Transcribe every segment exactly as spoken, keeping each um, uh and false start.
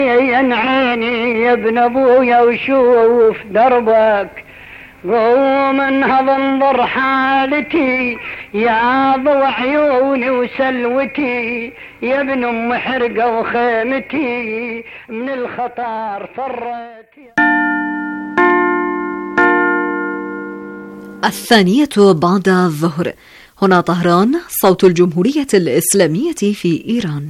يا عيني يا ابن ابويا وشوف دربك، قوم انهض انظر حالتي يا ضوء عيوني وسلوتي، يا ابن ام حرقه وخيمتي من الخطر فرت. الثانية بعد الظهر. هنا طهران، صوت الجمهورية الإسلامية في إيران.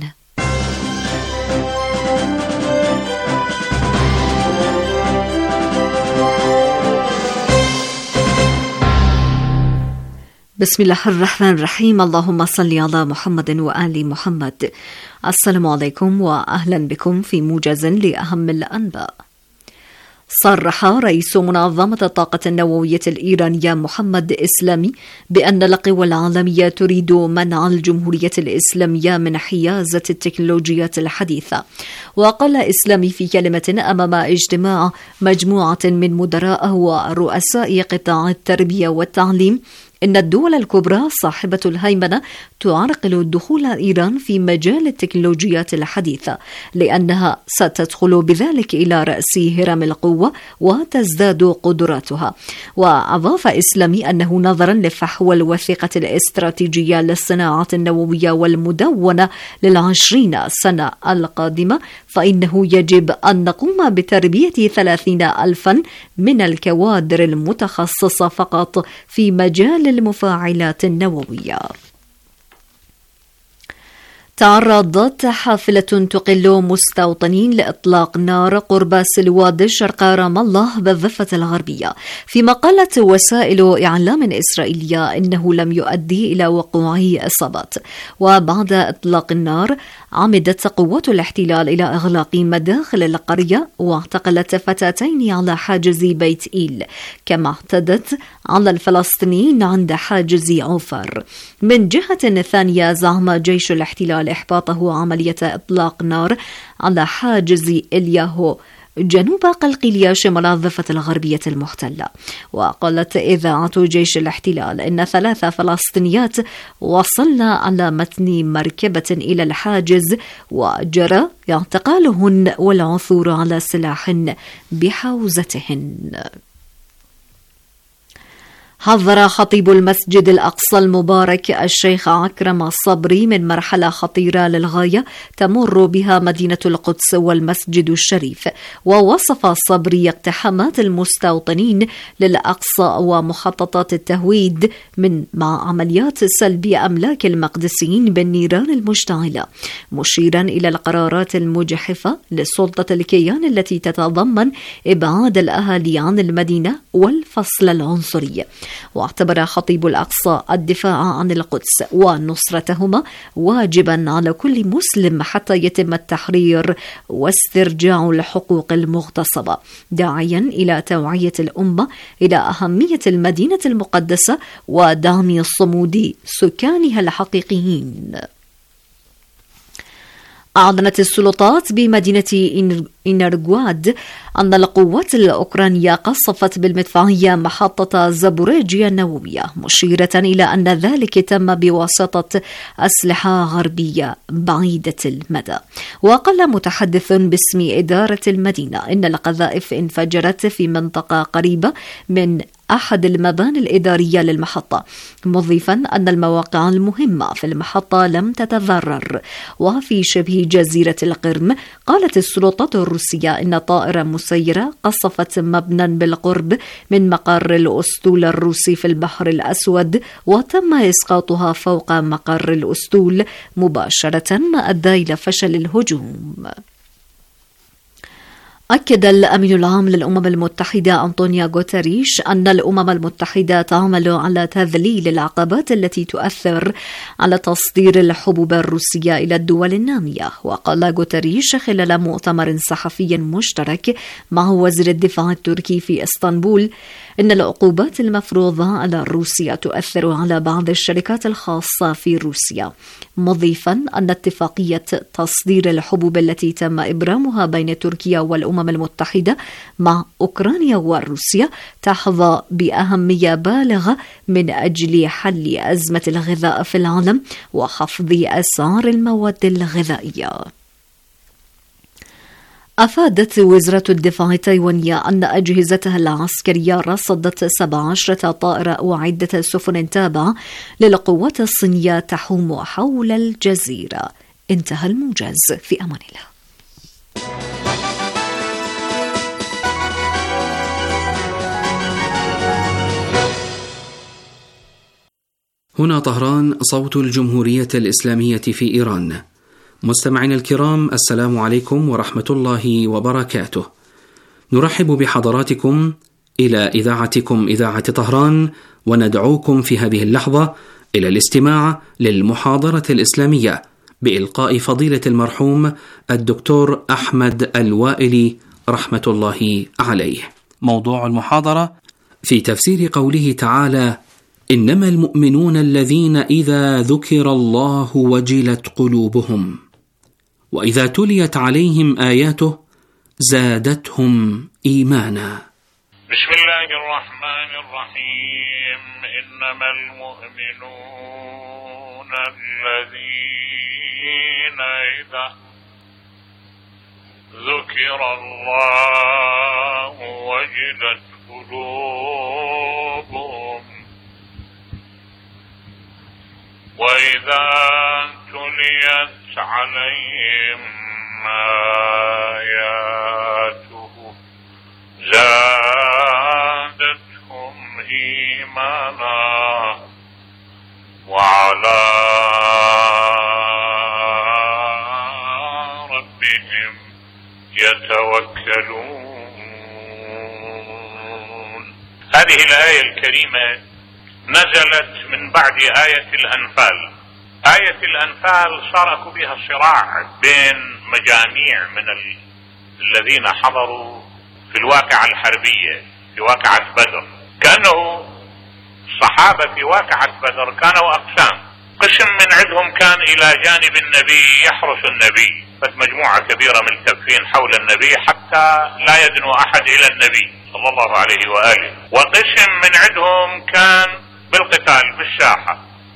بسم الله الرحمن الرحيم. اللهم صل على محمد وآل محمد. السلام عليكم وأهلا بكم في موجز لأهم الأنباء. صرح رئيس منظمة الطاقة النووية الإيرانية محمد إسلامي بأن القوى العالمية تريد منع الجمهورية الإسلامية من حيازة التكنولوجيات الحديثة. وقال إسلامي في كلمة أمام اجتماع مجموعة من مدراء ورؤساء قطاع التربية والتعليم إن الدول الكبرى صاحبة الهيمنة تعرقل دخول إيران في مجال التكنولوجيات الحديثة، لأنها ستدخل بذلك إلى رأس هرم القوة وتزداد قدراتها. وأضاف إسلامي أنه نظرا لفحوى الوثيقة الاستراتيجية للصناعة النووية والمدونة للعشرين سنة القادمة، فإنه يجب أن نقوم بتربية ثلاثين ألفا من الكوادر المتخصصة فقط في مجال المفاعلات النووية. تعرضت حافلة تقل مستوطنين لإطلاق نار قرب سلواد شرق رام الله بالضفة الغربية، فيما قالت وسائل إعلام إسرائيلية إنه لم يؤدي إلى وقوع إصابات. وبعد إطلاق النار عمدت قوات الاحتلال إلى إغلاق مداخل القرية واعتقلت فتاتين على حاجز بيت إيل، كما اعتدت على الفلسطينيين عند حاجز عوفر. من جهة ثانية زعم جيش الاحتلال إحباطه عملية إطلاق نار على حاجز إلياهو جنوب قلقيلية شمال الضفة الغربية المحتلة. وقالت إذاعة جيش الاحتلال إن ثلاث فلسطينيات وصلن على متن مركبة إلى الحاجز وجرى اعتقالهن والعثور على سلاح بحوزتهن. حذر خطيب المسجد الأقصى المبارك الشيخ عكرم الصبري من مرحلة خطيرة للغاية تمر بها مدينة القدس والمسجد الشريف. ووصف الصبري اقتحامات المستوطنين للأقصى ومخططات التهويد من مع عمليات سلب أملاك المقدسيين بالنيران المشتعلة، مشيرا إلى القرارات المجحفة لسلطة الكيان التي تتضمن إبعاد الأهالي عن المدينة والفصل العنصري. واعتبر خطيب الأقصى الدفاع عن القدس ونصرتهما واجبا على كل مسلم حتى يتم التحرير واسترجاع الحقوق المغتصبة، داعيا إلى توعية الأمة إلى أهمية المدينة المقدسة ودعم صمود سكانها الحقيقيين. أعلنت السلطات بمدينة إنرغواد أن القوات الأوكرانية قصفت بالمدفعية محطة زابوريجيا النووية، مشيرة إلى أن ذلك تم بواسطة أسلحة غربية بعيدة المدى. وقال متحدث باسم إدارة المدينة إن القذائف انفجرت في منطقة قريبة من أحد المباني الإدارية للمحطة، مضيفا أن المواقع المهمة في المحطة لم تتضرر. وفي شبه جزيرة القرم قالت السلطات الروسية إن طائرة مسيرة قصفت مبنى بالقرب من مقر الأسطول الروسي في البحر الأسود، وتم إسقاطها فوق مقر الأسطول مباشرة، ما أدى إلى فشل الهجوم. أكد الأمين العام للأمم المتحدة أنطونيو غوتيريش أن الأمم المتحدة تعمل على تذليل العقبات التي تؤثر على تصدير الحبوب الروسية إلى الدول النامية. وقال غوتيريش خلال مؤتمر صحفي مشترك مع وزير الدفاع التركي في اسطنبول إن العقوبات المفروضة على روسيا تؤثر على بعض الشركات الخاصة في روسيا، مضيفا أن اتفاقية تصدير الحبوب التي تم إبرامها بين تركيا والأمم المتحدة مع أوكرانيا وروسيا تحظى بأهمية بالغة من أجل حل أزمة الغذاء في العالم وخفض أسعار المواد الغذائية. أفادت وزارة الدفاع التايوانية أن أجهزتها العسكرية رصدت سبع عشرة طائرة وعدة سفن تابعة للقوات الصينية تحوم حول الجزيرة. انتهى الموجز، في أمان الله. هنا طهران، صوت الجمهورية الإسلامية في إيران. مستمعينا الكرام، السلام عليكم ورحمة الله وبركاته. نرحب بحضراتكم إلى إذاعتكم إذاعة طهران، وندعوكم في هذه اللحظة إلى الاستماع للمحاضرة الإسلامية بإلقاء فضيلة المرحوم الدكتور أحمد الوائلي رحمة الله عليه. موضوع المحاضرة في تفسير قوله تعالى: إنما المؤمنون الذين إذا ذكر الله وجلت قلوبهم وإذا تليت عليهم آياته زادتهم إيمانا. بسم الله الرحمن الرحيم. إنما المؤمنون الذين إذا ذكر الله وجلت قلوبهم وإذا تليت عليهم آياته زادتهم إيمانا وعلى ربهم يتوكلون. هذه الآية الكريمة نزلت من بعد آية الأنفال. آية الأنفال شاركوا بها الصراع بين مجاميع من ال... الذين حضروا في الواقعة الحربية، في واقعة بدر. كأنه الصحابة في واقعة بدر كانوا أقسام. قسم من عندهم كان إلى جانب النبي يحرس النبي، فمجموعة كبيرة ملتفين حول النبي حتى لا يدنو أحد إلى النبي صلى الله عليه وآله. وقسم من عندهم كان بالقتال بالساحة،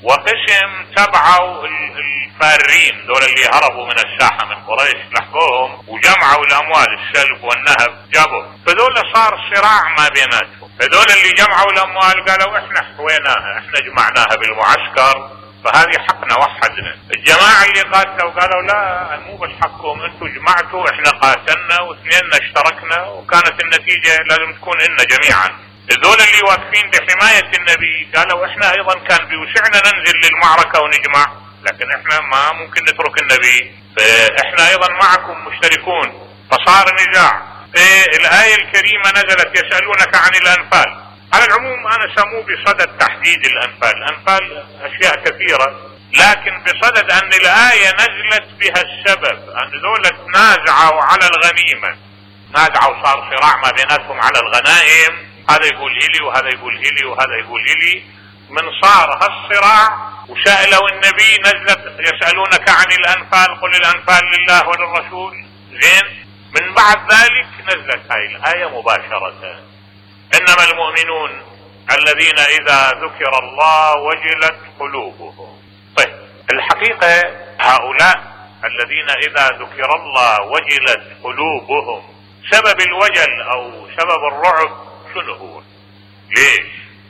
وقسم تبعوا الفارين، دول اللي هربوا من الساحة من قريش، لحقوهم وجمعوا الأموال، السلب والنهب جابوا. فدول صار صراع ما بيناتهم. فدول اللي جمعوا الأموال قالوا احنا حويناها، احنا جمعناها بالمعسكر، فهذه حقنا وحدنا. الجماعة اللي قاتلوا قالوا لا، مو بس حقكم، انتم جمعتوا، احنا قاتلنا واثنيننا اشتركنا، وكانت النتيجة لازم تكون إنا جميعا. ذول اللي واقفين بحماية النبي قالوا احنا ايضا كان بيوسعنا ننزل للمعركة ونجمع، لكن احنا ما ممكن نترك النبي، فاحنا ايضا معكم مشتركون. فصار نزاع. الآية الكريمة نزلت يسألونك عن الأنفال. على العموم أنا سموه بصدد تحديد الأنفال. الأنفال أشياء كثيرة، لكن بصدد أن الآية نزلت بها السبب أن ذول تنازعوا على الغنيمة، نازعوا، صار صراع ما بيناتهم على الغنائم، هذا يقول إلي وهذا يقول إلي وهذا يقول إلي. من صار هالصراع وسألوا النبي نزلت يسألونك عن الأنفال قل الأنفال لله وللرسول. زين، من بعد ذلك نزلت هاي الآية مباشرة: إنما المؤمنون الذين إذا ذكر الله وجلت قلوبهم. طيب، الحقيقة هؤلاء الذين إذا ذكر الله وجلت قلوبهم، سبب الوجل أو سبب الرعب شنو هو؟ ليش؟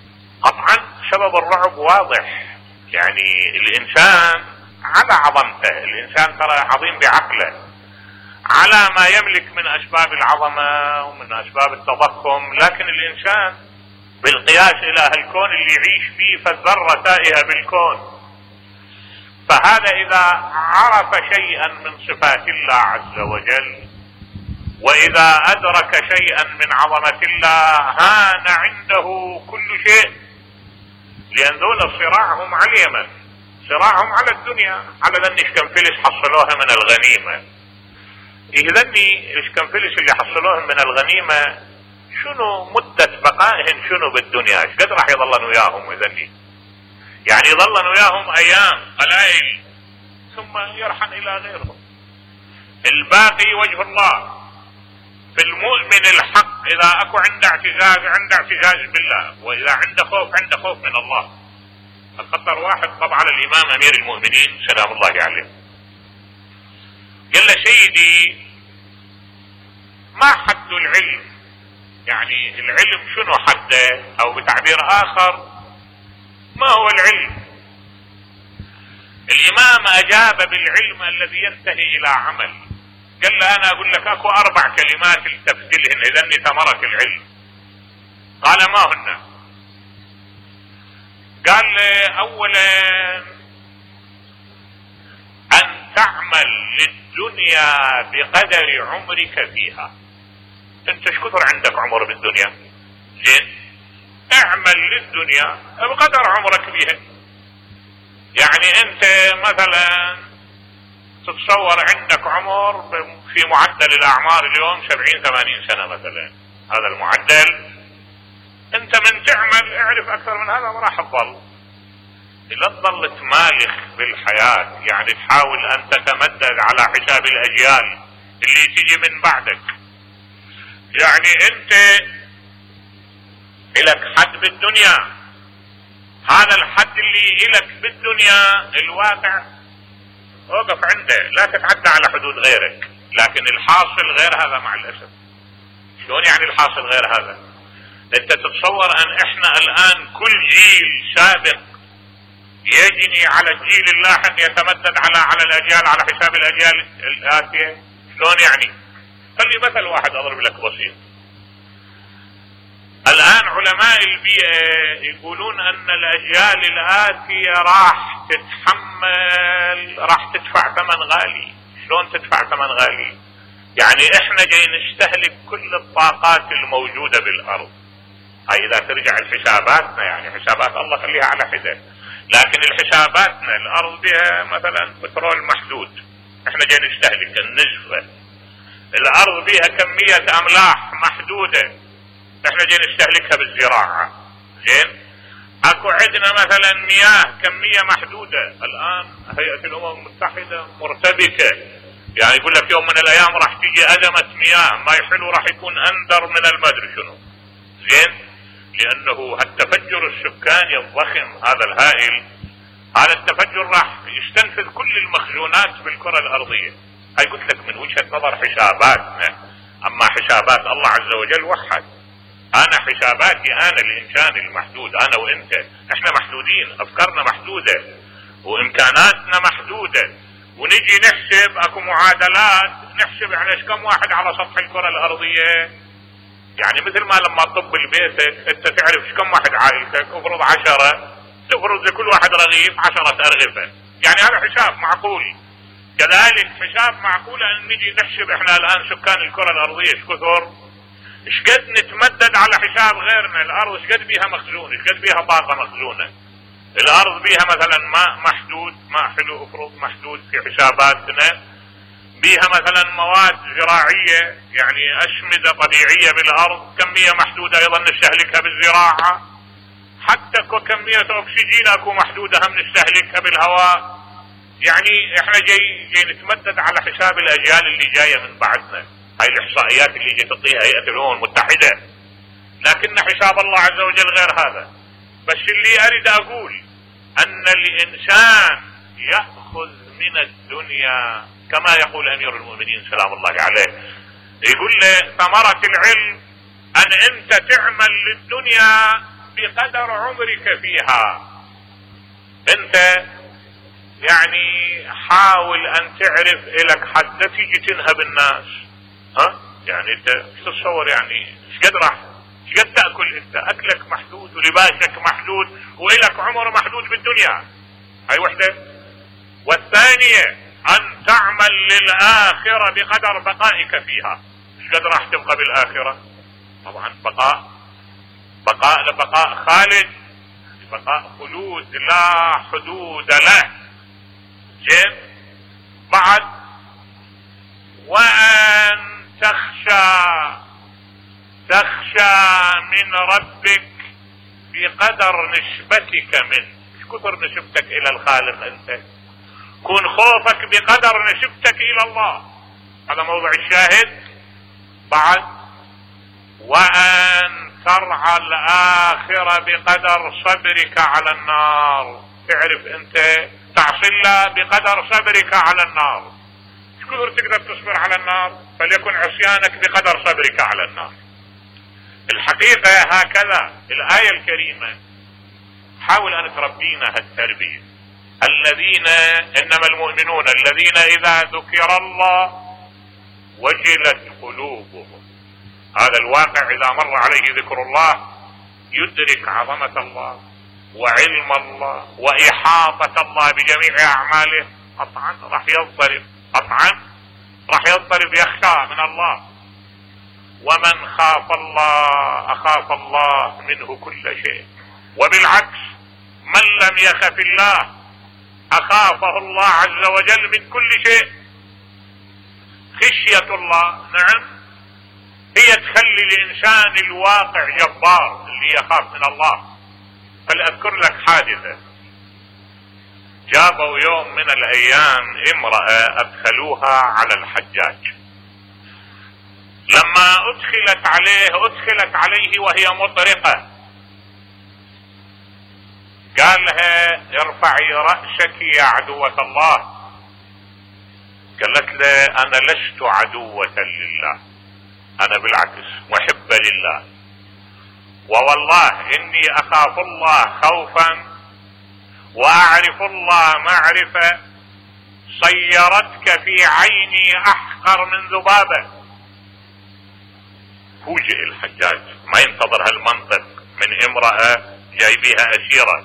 قطعا سبب الرعب واضح. يعني الإنسان على عظمته، الإنسان ترى عظيم بعقله، على ما يملك من أسباب العظمة ومن أسباب التضخم، لكن الإنسان بالقياس إلى هالكون اللي يعيش فيه فالذرة تائهة بالكون. فهذا إذا عرف شيئا من صفات الله عز وجل، وإذا أدرك شيئا من عظمة الله، هان عنده كل شيء. لأن ذول صراعهم على اليمن، صراعهم على الدنيا، على ذني شكنفلس حصلوها من الغنيمة. إذني الشكنفلس اللي حصلوهم من الغنيمة شنو مدة بقائهم شنو بالدنيا؟ ايش قد راح يظلن وياهم إذني؟ يعني يظلن وياهم أيام قلائل ثم يرحل إلى غيرهم. الباقي وجه الله. في المؤمن الحق إذا أكو عنده اعتزاز عنده اعتزاز بالله، وإذا عنده خوف عنده خوف من الله. الخطر واحد طبعا على الإمام أمير المؤمنين سلام الله عليه، قال له سيدي ما حد العلم؟ يعني العلم شنو حده؟ او بتعبير اخر ما هو العلم؟ الامام اجاب بالعلم الذي ينتهي الى عمل. قال له انا اقول لك اكو اربع كلمات التفتلهن اذن ثمرة العلم. قال ما هن؟ قال اولا ان تعمل للدنيا بقدر عمرك فيها. انت ايش كثر عندك عمر بالدنيا؟ زين، اعمل للدنيا بقدر عمرك فيها. يعني انت مثلا تتصور عندك عمر في معدل الاعمار اليوم سبعين ثمانين سنة مثلا، هذا المعدل. انت من تعمل اعرف اكثر من هذا ما راح تظل. لا تظل تمالخ بالحياة، يعني تحاول ان تتمدد على حساب الاجيال اللي تجي من بعدك. يعني انت الك حد بالدنيا، هذا الحد اللي الك بالدنيا الواقع وقف عنده، لا تتعدى على حدود غيرك. لكن الحاصل غير هذا مع الاسف. شلون يعني الحاصل غير هذا؟ انت تتصور ان احنا الان كل جيل سابق يجني على الجيل اللاحق يتمدد على على الاجيال على حساب الاجيال الاتيه؟ شلون يعني؟ خلي مثل واحد اضرب لك بسيط. الان علماء البيئة يقولون ان الاجيال الاتية راح تتحمل راح تدفع ثمن غالي. شلون تدفع ثمن غالي؟ يعني احنا جاي نستهلك كل الطاقات الموجودة بالارض. هاي اذا ترجع لحساباتنا، يعني حسابات الله خليها على حدة، لكن الحساباتنا الارض بها مثلا بترول محدود، احنا جاي نستهلك النسبة. الارض بها كمية املاح محدودة، احنا جاي نستهلكها بالزراعة. زين، اكو عندنا مثلا مياه كمية محدودة. الان هيئة الامم المتحدة مرتبكة، يعني يقول لك يوم من الايام راح تيجي ازمة مياه، ما يحلو راح يكون اندر من المدري شنو. زين، لانه التفجر السكاني الضخم هذا الهائل، هذا التفجر راح يستنفذ كل المخزونات بالكرة الارضية. هاي قلت لك من وجهة نظر حساباتنا، اما حسابات الله عز وجل وحد. انا حساباتي انا الانسان المحدود، انا وانت احنا محدودين، افكارنا محدودة وامكاناتنا محدودة، ونجي نحسب اكو معادلات نحسب يعني ايش كم واحد على سطح الكرة الارضية. يعني مثل ما لما تطبل بيتك انت تعرف ايش كم واحد عائلتك، افرض عشرة، تفرض لكل واحد رغيف عشرة ارغفة، يعني هذا حساب معقول. كذلك حساب معقول ان نجي نحسب احنا الان سكان الكرة الارضية ايش كثر، ايش قد نتمدد على حساب غيرنا. الارض ايش قد بيها مخزون، ايش قد بيها طاقة مخزونة. الارض بيها مثلا ماء محدود، ماء حلو افرض محدود في حساباتنا. بيها مثلا مواد زراعية، يعني اشمدة طبيعية بالارض كمية محدودة ايضا نستهلكها بالزراعة. حتى كمية اكسجين اكو محدودة هم نستهلكها بالهواء. يعني احنا جاي جاي نتمدد على حساب الاجيال اللي جاية من بعدنا. هاي الاحصائيات اللي جاي تعطيها هيئة الامم المتحدة، لكن حساب الله عز وجل غير هذا. بس اللي اريد اقول ان الانسان يأخذ من الدنيا كما يقول امير المؤمنين سلام الله عليه، يقول له ثمرة العلم ان انت تعمل للدنيا بقدر عمرك فيها. انت يعني حاول ان تعرف الك حتى تيجي تنهب الناس. ها يعني انت تتصور يعني ايش قد راح ايش قد تاكل؟ انت اكلك محدود ولباسك محدود والك عمر محدود بالدنيا. هاي وحده. والثانية ان تعمل للآخرة بقدر بقائك فيها. ايش قد راح تبقى بالاخرة؟ طبعا بقاء بقاء لبقاء خالد، بقاء خلود لا حدود له. زين، بعد وان تخشى تخشى من ربك بقدر نسبتك منه. ايش كثر نسبتك الى الخالق انت؟ كون خوفك بقدر نسبتك الى الله. هذا موضع الشاهد. بعد وان ترعى الاخرة بقدر صبرك على النار. تعرف انت تعصي الله بقدر صبرك على النار. ايش كثر تقدر تصبر على النار؟ فليكن عصيانك بقدر صبرك على النار. الحقيقة هكذا الآية الكريمة حاول أن تربينا هالتربية. الذين إنما المؤمنون الذين إذا ذكر الله وجلت قلوبهم. هذا الواقع إذا مر عليه ذكر الله يدرك عظمة الله وعلم الله وإحاطة الله بجميع أعماله. قطعا راح يضطرب، قطعا راح يضطرب، يخشى من الله. ومن خاف الله أخاف الله منه كل شيء. وبالعكس من لم يخف الله أخافه الله عز وجل من كل شيء. خشية الله نعم هي تخلي الإنسان الواقع جبار اللي يخاف من الله. فلأذكر لك حادثة. جابوا يوم من الأيام امرأة أدخلوها على الحجاج. لما أدخلت عليه أدخلت عليه وهي مطرقة. قال لها ارفعي رأسك يا عدوة الله. قالت له أنا لست عدوة لله، أنا بالعكس محبة لله، ووالله إني أخاف الله خوفا وأعرف الله معرفة صيرتك في عيني أحقر من ذبابة. فوجئ الحجاج ما ينتظر هالمنطق من امرأة جايبيها أسيرة.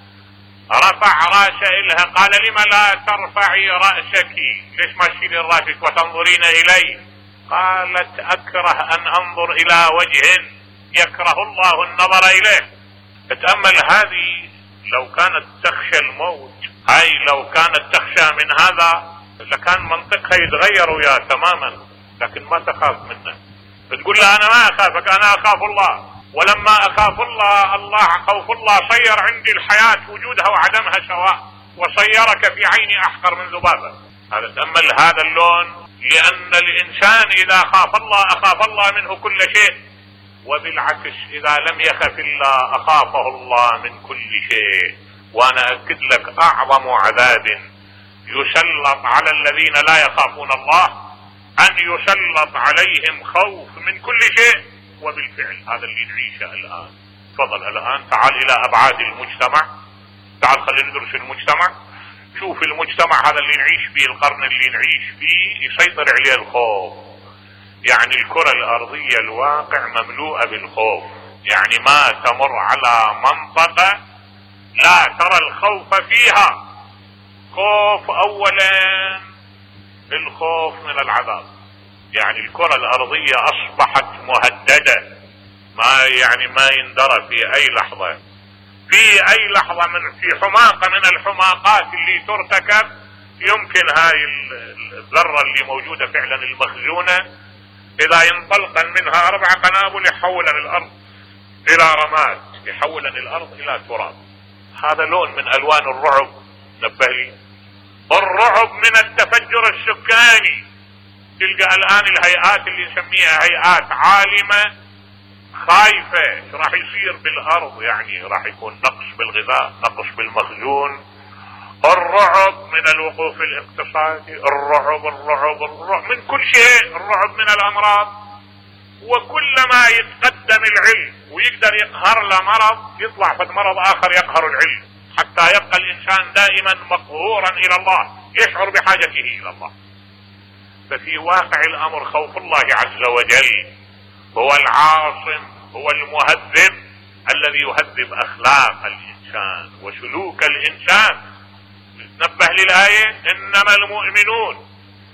رفع رأسه إلها قال لما لا ترفعي رأسك؟ ليش ما تشيلين رأسك وتنظرين إلي؟ قالت أكره أن أنظر إلى وجه يكره الله النظر إليه. اتأمل هذه لو كانت تخشى الموت، هاي لو كانت تخشى من هذا لكان منطقها يتغير وياه تماما، لكن ما تخاف منه. بتقول له أنا ما أخافك، أنا أخاف الله، ولما أخاف الله الله خوف الله صير عندي الحياة وجودها وعدمها سواء، وصيرك في عيني أحقر من ذبابة. هذا تأمل هذا اللون، لأن الإنسان إذا خاف الله أخاف الله منه كل شيء، وبالعكس إذا لم يخف الله أخافه الله من كل شيء. وأنا أكد لك أعظم عذاب يسلط على الذين لا يخافون الله أن يسلط عليهم خوف من كل شيء. وبالفعل هذا اللي نعيشه الآن. تفضل الآن تعال إلى أبعاد المجتمع، تعال خلينا ندرس المجتمع. شوف المجتمع هذا اللي نعيش فيه، القرن اللي نعيش فيه يسيطر عليه الخوف. يعني الكرة الأرضية الواقع مملوءة بالخوف، يعني ما تمر على منطقة لا ترى الخوف فيها. خوف أولا الخوف من العذاب، يعني الكرة الأرضية أصبحت مهددة، ما يعني ما يندرى في أي لحظة، في أي لحظة من في حماقة من الحماقات اللي ترتكب يمكن هاي الذرة اللي موجودة فعلا المخزونة إذا ينطلقن منها أربع قنابل يحولن الأرض إلى رماد، يحولن الأرض إلى تراب. هذا لون من ألوان الرعب. نبه لي الرعب من التفجر السكاني. تلقى الآن الهيئات اللي نسميها هيئات عالمة خايفة شو راح يصير بالأرض، يعني راح يكون نقص بالغذاء، نقص بالمخزون. الرعب من الوقوف الاقتصادي، الرعب الرعب الرعب من كل شيء، الرعب من الأمراض. وكلما يتقدم العلم ويقدر يقهر له مرض يطلع فد مرض آخر يقهر العلم، حتى يبقى الإنسان دائما مقهورا إلى الله، يشعر بحاجته إلى الله. ففي واقع الأمر خوف الله عز وجل هو العاصم، هو المهذب الذي يهذب أخلاق الإنسان وسلوك الإنسان. نبه للآية إنما المؤمنون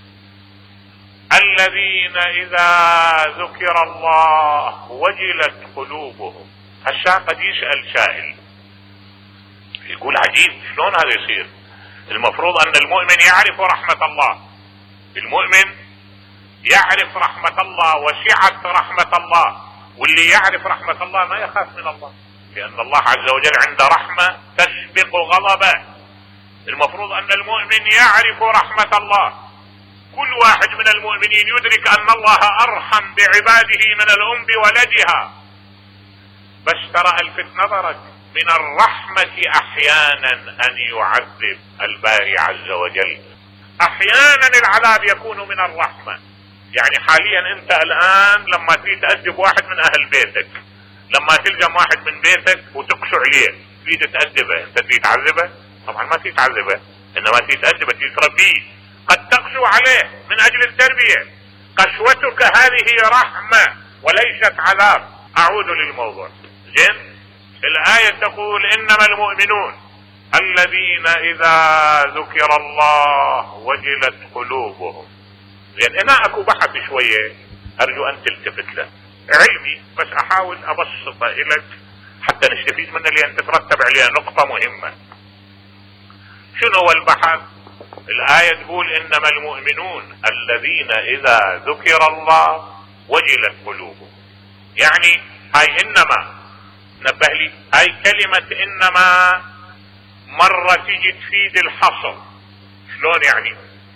الذين إذا ذكر الله وجلت قلوبهم. هسا قد يسأل سائل يقول عجيب شلون هذا يصير؟ المفروض أن المؤمن يعرف رحمة الله، المؤمن يعرف رحمة الله وسعة رحمة الله، واللي يعرف رحمة الله ما يخاف من الله، لأن الله عز وجل عنده رحمة تسبق غضبه. المفروض أن المؤمن يعرف رحمة الله. كل واحد من المؤمنين يدرك أن الله أرحم بعباده من الأم بولدها، بس ترى الفت نظرك من الرحمة أحيانا أن يعذب الباري عز وجل. أحيانا العذاب يكون من الرحمة، يعني حاليا انت الان لما تريد تأدب واحد من اهل بيتك، لما تلزم واحد من بيتك وتقسو عليه تريد تأدبه، انت تريد تعذبه؟ طبعا ما تريد تعذبه، انما تريد تأدبه، تريد تربيه. قد تقسو عليه من اجل التربية. قسوتك هذه رحمة وليست عذاب. اعود للموضوع. زين، الآية تقول انما المؤمنون الذين اذا ذكر الله وجلت قلوبهم. زين، هنا اكو بحث شوية ارجو ان تلتفت له، علمي بس احاول ابسطه لك حتى نستفيد منه، لان تترتب عليها نقطة مهمة. شنو هو البحث؟ الآية تقول انما المؤمنون الذين اذا ذكر الله وجلت قلوبهم. يعني هاي انما، نبه لي، هاي كلمة انما مرة تيجي تفيد الحصر. شلون يعني؟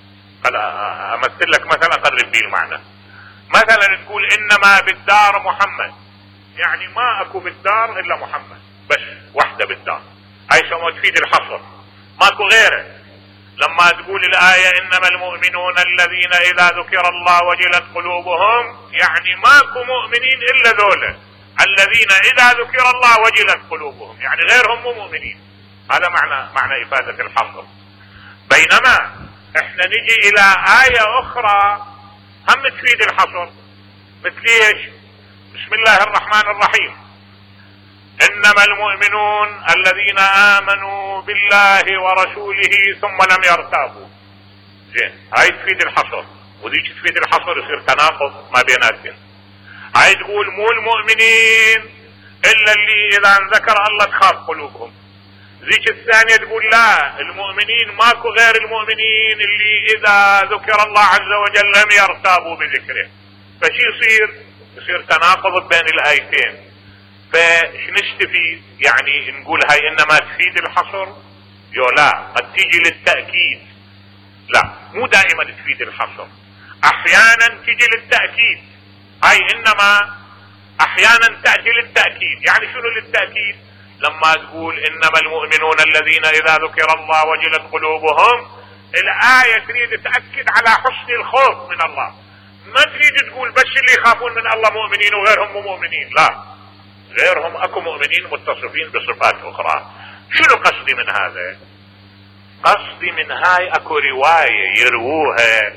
امثل لك مثلا قرب لي المعنى. مثلا تقول انما بالدار محمد، يعني ما اكو بالدار الا محمد، بس وحده بالدار. هاي سموه تفيد الحصر، ماكو غيره. لما تقول الآية انما المؤمنون الذين اذا ذكر الله وجلت قلوبهم، يعني ماكو مؤمنين الا ذولا الذين اذا ذكر الله وجلت قلوبهم، يعني غيرهم مو مؤمنين. هذا معنى معنى افادة الحصر. بينما احنا نجي الى آية اخرى هم تفيد الحصر، مثل ايش؟ بسم الله الرحمن الرحيم، انما المؤمنون الذين امنوا بالله ورسوله ثم لم يرتابوا. زين، هاي تفيد الحصر، وديك تفيد الحصر، يصير تناقض ما بيناتهم. هاي تقول مو المؤمنين الا اللي اذا ذكر الله تخاف قلوبهم. ذيك الثانية تقول لا، المؤمنين ماكو غير المؤمنين اللي اذا ذكر الله عز وجل لم يرتابوا بذكره. فشي يصير؟ يصير تناقض بين الايتين. فش نستفيد؟ يعني نقول هاي انما تفيد الحصر؟ يو لا، قد تيجي للتأكيد. لا، مو دائما تفيد الحصر، احيانا تيجي للتأكيد. هاي انما احيانا تأتي للتأكيد. يعني شنو للتأكيد؟ لما تقول انما المؤمنون الذين اذا ذكر الله وجلت قلوبهم، الآية تريد تأكد على حسن الخوف من الله، ما تريد تقول بس اللي يخافون من الله مؤمنين وغيرهم مو مؤمنين. لا، غيرهم اكو مؤمنين متصفين بصفات اخرى. شنو قصدي من هذا؟ قصدي من هاي اكو رواية يرووها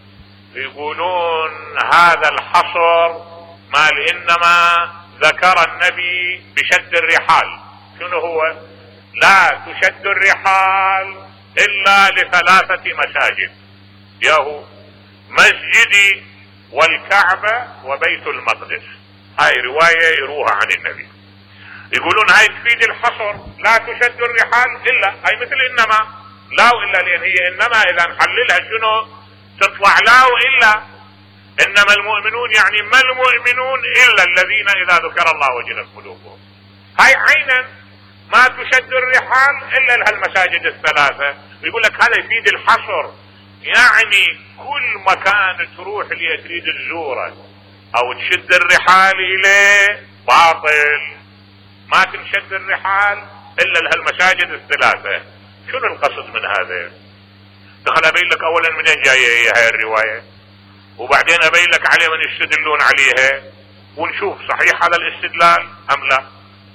يقولون هذا الحصر مال انما ذكر النبي بشد الرحال. شنو هو؟ لا تشد الرحال الا لثلاثة مساجد، ياهو مسجدي والكعبة وبيت المقدس. هاي رواية يروها عن النبي، يقولون هاي تفيد الحصر، لا تشد الرحال الا، هاي مثل انما، لا والا، لان هي انما اذا نحللها شنو تطلع؟ لا والا. انما المؤمنون يعني ما المؤمنون الا الذين اذا ذكر الله وجلت قلوبهم. هاي عينا ما تشد الرحال الا لها المساجد الثلاثة. ويقول لك هذا يفيد الحصر، يعني كل مكان تروح اللي تريد تزوره او تشد الرحال اليه باطل، ما تنشد الرحال الا لها المساجد الثلاثة. شنو القصد من هذا؟ دخل ابين لك اولا منين جاية هاي الرواية، وبعدين ابين لك عليه من يستدلون عليها، ونشوف صحيح هذا الاستدلال ام لا.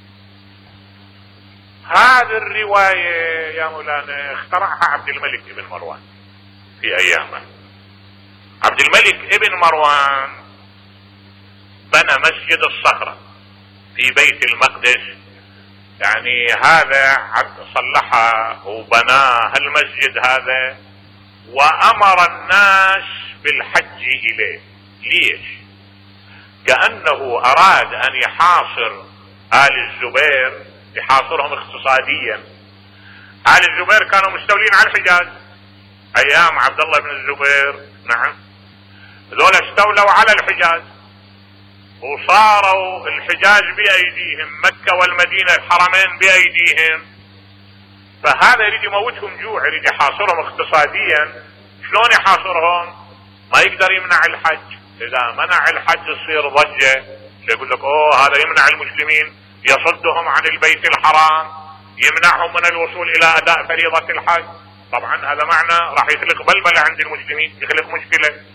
هذه الرواية يا مولانا اخترعها عبد الملك ابن مروان في ايامه. عبد الملك ابن مروان بنى مسجد الصخرة في بيت المقدس، يعني هذا صلحها وبناه المسجد هذا، وامر الناس بالحج اليه. ليش؟ كأنه اراد ان يحاصر آل الزبير، يحاصرهم اقتصاديا. آل الزبير كانوا مستولين على الحجاز ايام عبد الله بن الزبير، نعم، ذولا استولوا على الحجاز وصاروا الحجاز بايديهم، مكة والمدينة الحرمين بايديهم. فهذا يريد يموتهم جوع، يريد يحاصرهم اقتصاديا. شلون يحاصرهم؟ ما يقدر يمنع الحج. اذا منع الحج تصير ضجة، يقول لك اوه هذا يمنع المسلمين، يصدهم عن البيت الحرام، يمنعهم من الوصول الى اداء فريضة الحج. طبعا هذا معنى راح يخلق بلبلة عند المسلمين، يخلق مشكلة.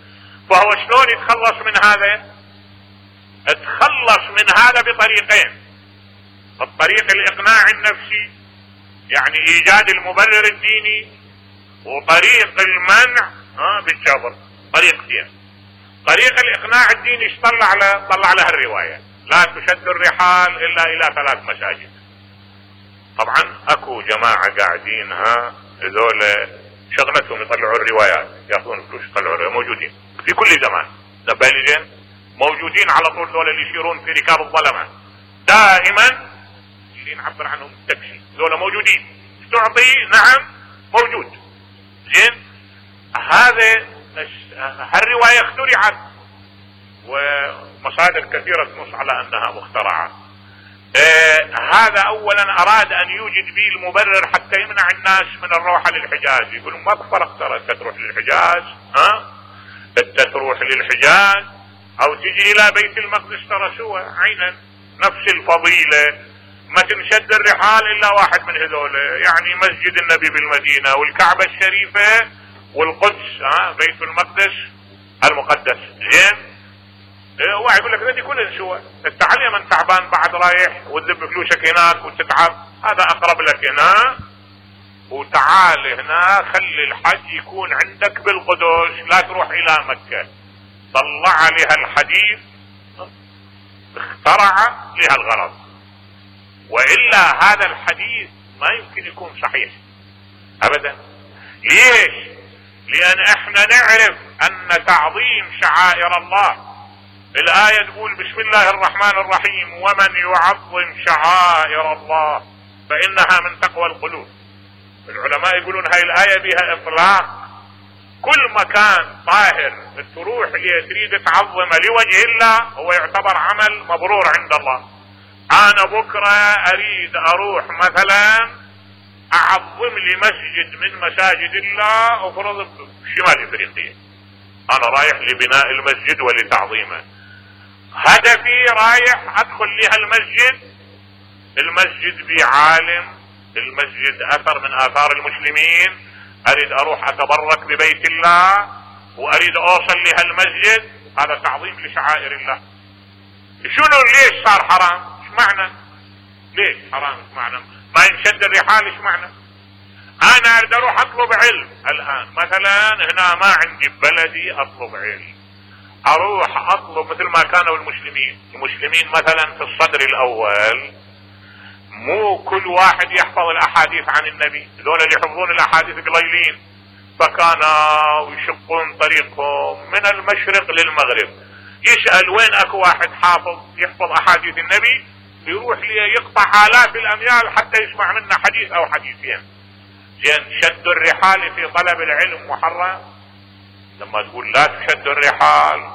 فهو شلون يتخلص من هذا؟ اتخلص من هذا بطريقين: الطريق الإقناع النفسي، يعني إيجاد المبرر الديني، وطريق المنع ها بالجبر، طريقتين. طريق الإقناع الديني ايش طلع له؟ طلع له الرواية: لا تشد الرحال إلا إلى ثلاث مساجد. طبعا اكو جماعة قاعدين ها هذول شغلتهم يطلعوا الروايات، ياخذون فلوس يطلعوا الروايات، موجودين في كل زمان، نبالغين موجودين على طول. ذول اللي يشيرون في ركاب الظلمة دائما، اللي نعبر عنهم التكسي، ذول موجودين. تعطي نعم موجود. زين، هذا هالرواية اخترعت ومصادر كثيرة تنص على انها مخترعة. آه هذا اولا اراد ان يوجد به المبرر حتى يمنع الناس من الروحة للحجاز. يقولون ما بفرق ترى انت تروح للحجاز، ها انت تروح للحجاز او تجي الى بيت المقدس، ترى سوى عينا نفس الفضيلة. ما تنشد الرحال الا واحد من هذول، يعني مسجد النبي بالمدينة والكعبة الشريفة والقدس، ها بيت المقدس المقدس. زين، واحد يقول لك ذي كلهم سوا، انت علي من تعبان بعد رايح وتذب فلوسك هناك وتتعب، هذا اقرب لك هنا، وتعال هنا خلي الحج يكون عندك بالقدس، لا تروح الى مكة. طلع عليها الحديث، اخترع لها الغرض، وإلا هذا الحديث ما يمكن يكون صحيح ابدا. ليش؟ لان احنا نعرف ان تعظيم شعائر الله، الآية تقول بسم الله الرحمن الرحيم: ومن يعظم شعائر الله فإنها من تقوى القلوب. العلماء يقولون هاي الآية بها إطلاق، كل مكان طاهر تروح تريد تعظم لوجه الله هو يعتبر عمل مبرور عند الله. أنا بكرة أريد أروح مثلا أعظم لي مسجد من مساجد الله أفرض بشمال إفريقيا، أنا رايح لبناء المسجد ولتعظيمه، هدفي رايح ادخل لها المسجد، المسجد بعالم، المسجد اثر من اثار المسلمين، اريد اروح اتبرك ببيت الله واريد اوصل لها المسجد، هذا تعظيم لشعائر الله. شنو ليش صار حرام؟ ايش معنى ليش حرام؟ ايش معنى ما ينشد الرحال؟ ايش معنى؟ انا اريد اروح اطلب علم الان مثلا، هنا ما عندي بلدي اطلب علم، اروح اطلب مثل ما كانوا المسلمين. المسلمين مثلا في الصدر الاول مو كل واحد يحفظ الاحاديث عن النبي، ذول اللي يحفظون الاحاديث قليلين، فكانوا يشقون طريقهم من المشرق للمغرب، يسأل وين اكو واحد حافظ يحفظ احاديث النبي، يروح لي يقطع الاف الاميال حتى يسمع منا حديث او حديثين. زين، شد الرحال في طلب العلم محرم؟ لما تقول لا تشد الرحال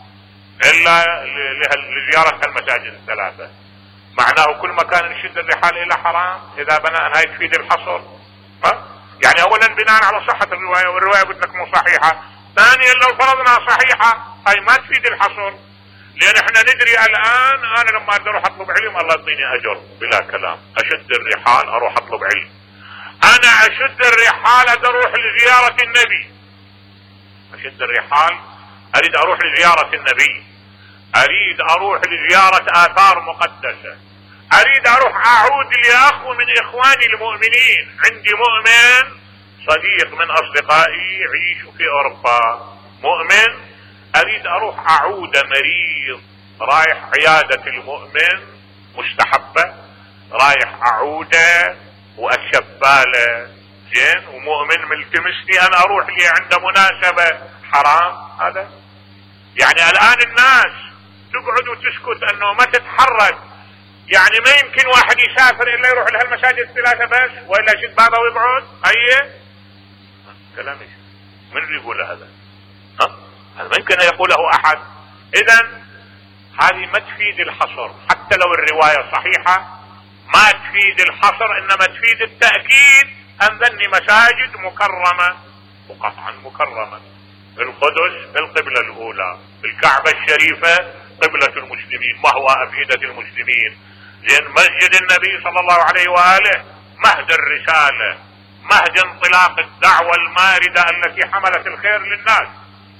الا لزيارة المساجد الثلاثة، معناه كل مكان نشد الرحال الى حرام؟ اذا بناء هاي تفيد الحصر؟ ها؟ يعني اولا بناء على صحة الرواية، والرواية قلت لك مو صحيحة. ثانيا لو فرضنا صحيحة هاي ما تفيد الحصر، لان احنا ندري الان انا لما اروح اطلب علم الله يعطيني اجر بلا كلام، اشد الرحال اروح اطلب علم. انا اشد الرحال اروح لزيارة النبي، اشد الرحال اريد اروح لزيارة النبي، اريد اروح لزيارة اثار مقدسة، اريد اروح اعود لاخو من اخواني المؤمنين، عندي مؤمن صديق من اصدقائي يعيش في اوروبا مؤمن، اريد اروح اعود مريض، رايح عيادة المؤمن مستحبة، رايح اعوده واشباله، زين، ومؤمن ملتمسني انا اروح لي عند مناسبة، حرام هذا؟ يعني الان الناس تقعد وتسكت انه ما تتحرك، يعني ما يمكن واحد يسافر الا يروح لها المساجد الثلاثة بس، والا يشد بابه ويقعد. اي كلام ايش؟ من اللي يقول هذا؟ ها؟ هذا ما يمكن ان يقوله احد. اذا هذه ما تفيد الحصر، حتى لو الرواية صحيحة ما تفيد الحصر، انما تفيد التأكيد ان ذني مساجد مكرمة، وقطعا مكرمة. القدس القبلة الاولى، الكعبة الشريفة قبلة المسلمين، وهو افئدة المسلمين. لان مسجد النبي صلى الله عليه وآله مهد الرسالة، مهد انطلاق الدعوة الماردة التي حملت الخير للناس.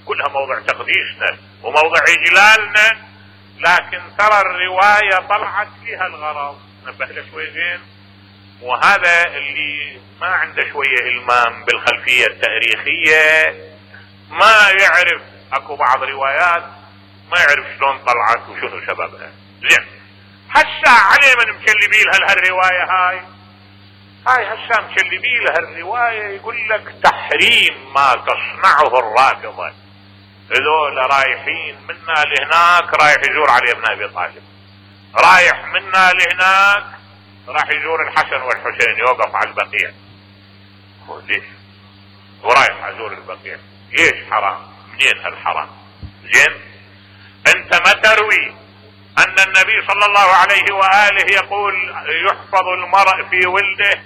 كلها موضع تقديسنا وموضع إجلالنا، لكن ترى الرواية طلعت فيها الغرض. نبه له شوي زين، وهذا اللي ما عنده شوية إلمام بالخلفية التاريخية ما يعرف. اكو بعض روايات ما يعرف شلون طلعت وشنو سببها. زين هسا عليه من مكلبي لها هالرواية هاي هاي هسا مكلبي لها الرواية يقول لك تحريم ما تصنعه الرافضة. هذول رايحين منا لهناك رايح يزور علي بن ابي طالب، رايح منا لهناك راح يزور الحسن والحسين، يوقف على البقيع. ليش؟ ورايح ازور البقيع، ليش حرام؟ منين هالحرام؟ زين انت ما تروي ان النبي صلى الله عليه وآله يقول يحفظ المرء في ولده؟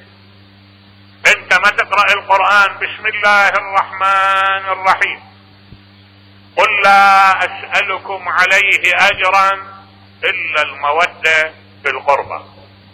انت ما تقرأ القرآن بسم الله الرحمن الرحيم قل لا اسألكم عليه اجرا الا المودة في القربى.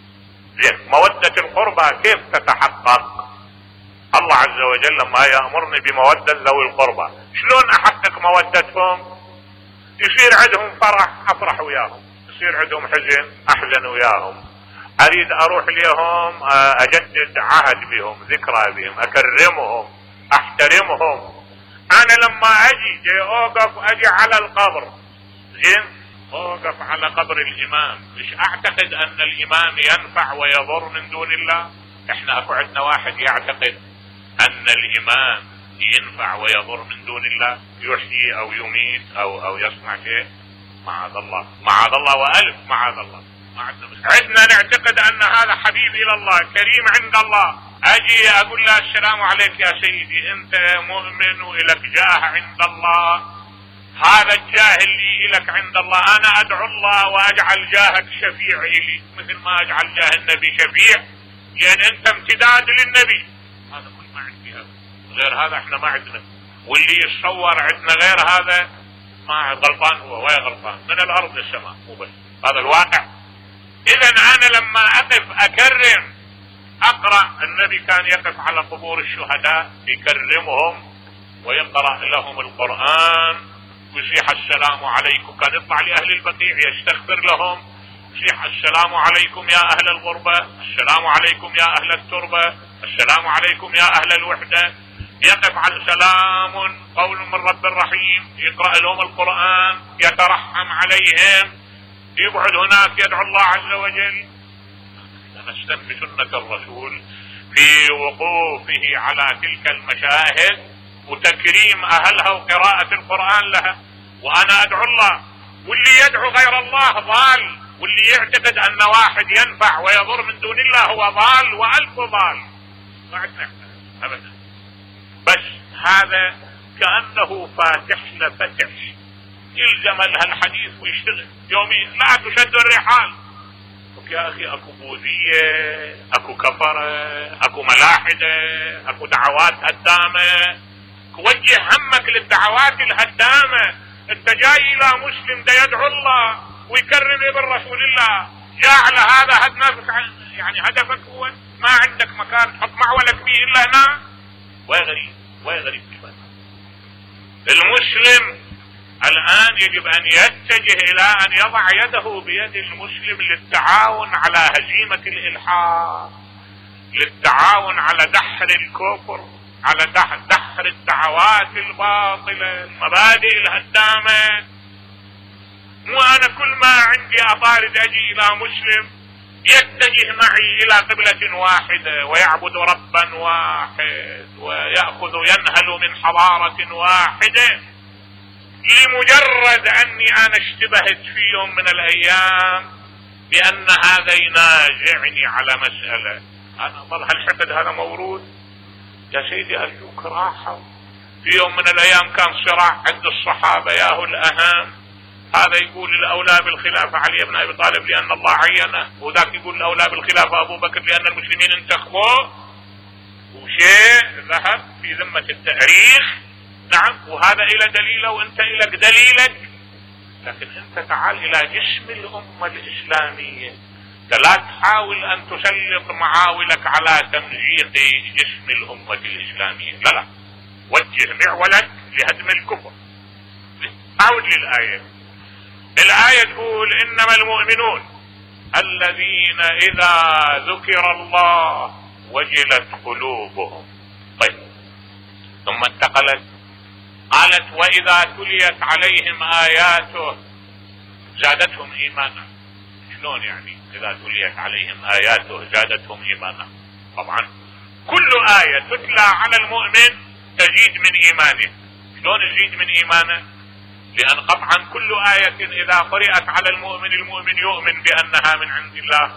زين مودة القربى كيف تتحقق؟ الله عز وجل لما يأمرني بمودة ذوي القربى، شلون احقق مودتهم؟ يصير عندهم فرح افرح وياهم، يصير عندهم حزن احزن وياهم، اريد اروح ليهم اجدد عهد بهم، ذكرى بهم، اكرمهم، احترمهم. انا لما اجي جاي اوقف اجي على القبر، زين اوقف على قبر الامام، مش اعتقد ان الامام ينفع ويضر من دون الله. احنا اكو عندنا واحد يعتقد ان الامام ينفع ويضر من دون الله، يحيي او يميت او او يصنع شيء. معاذ الله معاذ الله والف معاذ الله. عندنا نعتقد ان هذا حبيب الى الله كريم عند الله، اجي اقول له السلام عليك يا سيدي انت مؤمن والك جاه عند الله، هذا الجاه اللي لك عند الله انا ادعو الله واجعل جاهك شفيع لي مثل ما اجعل جاه النبي شفيع، لان انت امتداد للنبي. هذا كل ما عندي، هذا غير هذا احنا ما عندنا. واللي يتصور عندنا غير هذا ما غلطان، هو ويا غلطان من الارض للسماء، مو بس هذا الواقع. اذا انا لما اقف اكرم اقرأ، النبي كان يقف على قبور الشهداء يكرمهم ويقرأ لهم القرآن ويصيح السلام عليكم، كان يطلع لأهل البقيع يستغفر لهم، يصيح السلام عليكم يا أهل الغربة، السلام عليكم يا أهل التربة، السلام عليكم يا أهل الوحدة، يقف على سلام قول من رب الرحيم، يقرأ لهم القرآن، يترحم عليهم، يقعد هناك يدعو الله عز وجل. نستن بسنة الرسول في وقوفه على تلك المشاهد وتكريم أهلها وقراءة القرآن لها. وأنا أدعو الله، واللي يدعو غير الله ضال، واللي يعتقد أن واحد ينفع ويضر من دون الله هو ضال وألف ضال. ما عندنا أبدا، بس هذا كأنه فاتح لفتح يلزم لها الحديث ويشتغل يومي. لا تشد الرحال يا اخي، اكو بوذية، اكو كفرة، اكو ملاحدة، اكو دعوات هدامة. وجه همك للدعوات الهدامة. انت جاي الى مسلم دا يدعو الله ويكرم ابن رسول الله، جاء على هذا هدفك، يعني هدفك هو ما عندك مكان تحط معولك فيه الا هنا. ويا غريب ويا غريب كمان. المسلم الآن يجب أن يتجه إلى أن يضع يده بيد المسلم للتعاون على هزيمة الإلحاد، للتعاون على دحر الكفر، على دحر الدعوات الباطلة، المبادئ الهدامة. مو أنا كل ما عندي أطارد أجي إلى مسلم يتجه معي إلى قبلة واحدة ويعبد ربا واحد ويأخذ ينهل من حضارة واحدة، لمجرد أني أنا اشتبهت في يوم من الأيام بأن هذا ينازعني على مسألة. أنا ظل هالحقد هذا مورود يا سيدي، أرجوك راحة. في يوم من الأيام كان صراع عند الصحابة ياهو الأهم، هذا يقول الأولى بالخلافة علي بن أبي طالب لأن الله عينه، وذاك يقول الأولى بالخلافة أبو بكر لأن المسلمين انتخبوه، وشيء ذهب في ذمة التاريخ. نعم، وهذا إلى دليله وانت إلك دليلك، لكن انت تعال إلى جسم الأمة الإسلامية، لا تحاول أن تسلط معاولك على تمزيق جسم الأمة الإسلامية. لا لا، وجه معولك لهدم الكفر أعود للآية. الآية تقول إنما المؤمنون الذين إذا ذكر الله وجلت قلوبهم. طيب، ثم انتقلت قالت وإذا تليت عليهم آياته زادتهم إيمانا. شلون يعني إذا تليت عليهم آياته زادتهم إيمانا؟ طبعا كل آية تتلى على المؤمن تزيد من إيمانه. شلون تزيد من إيمانه؟ لأن قطعا كل آية إذا قرأت على المؤمن المؤمن يؤمن بأنها من عند الله،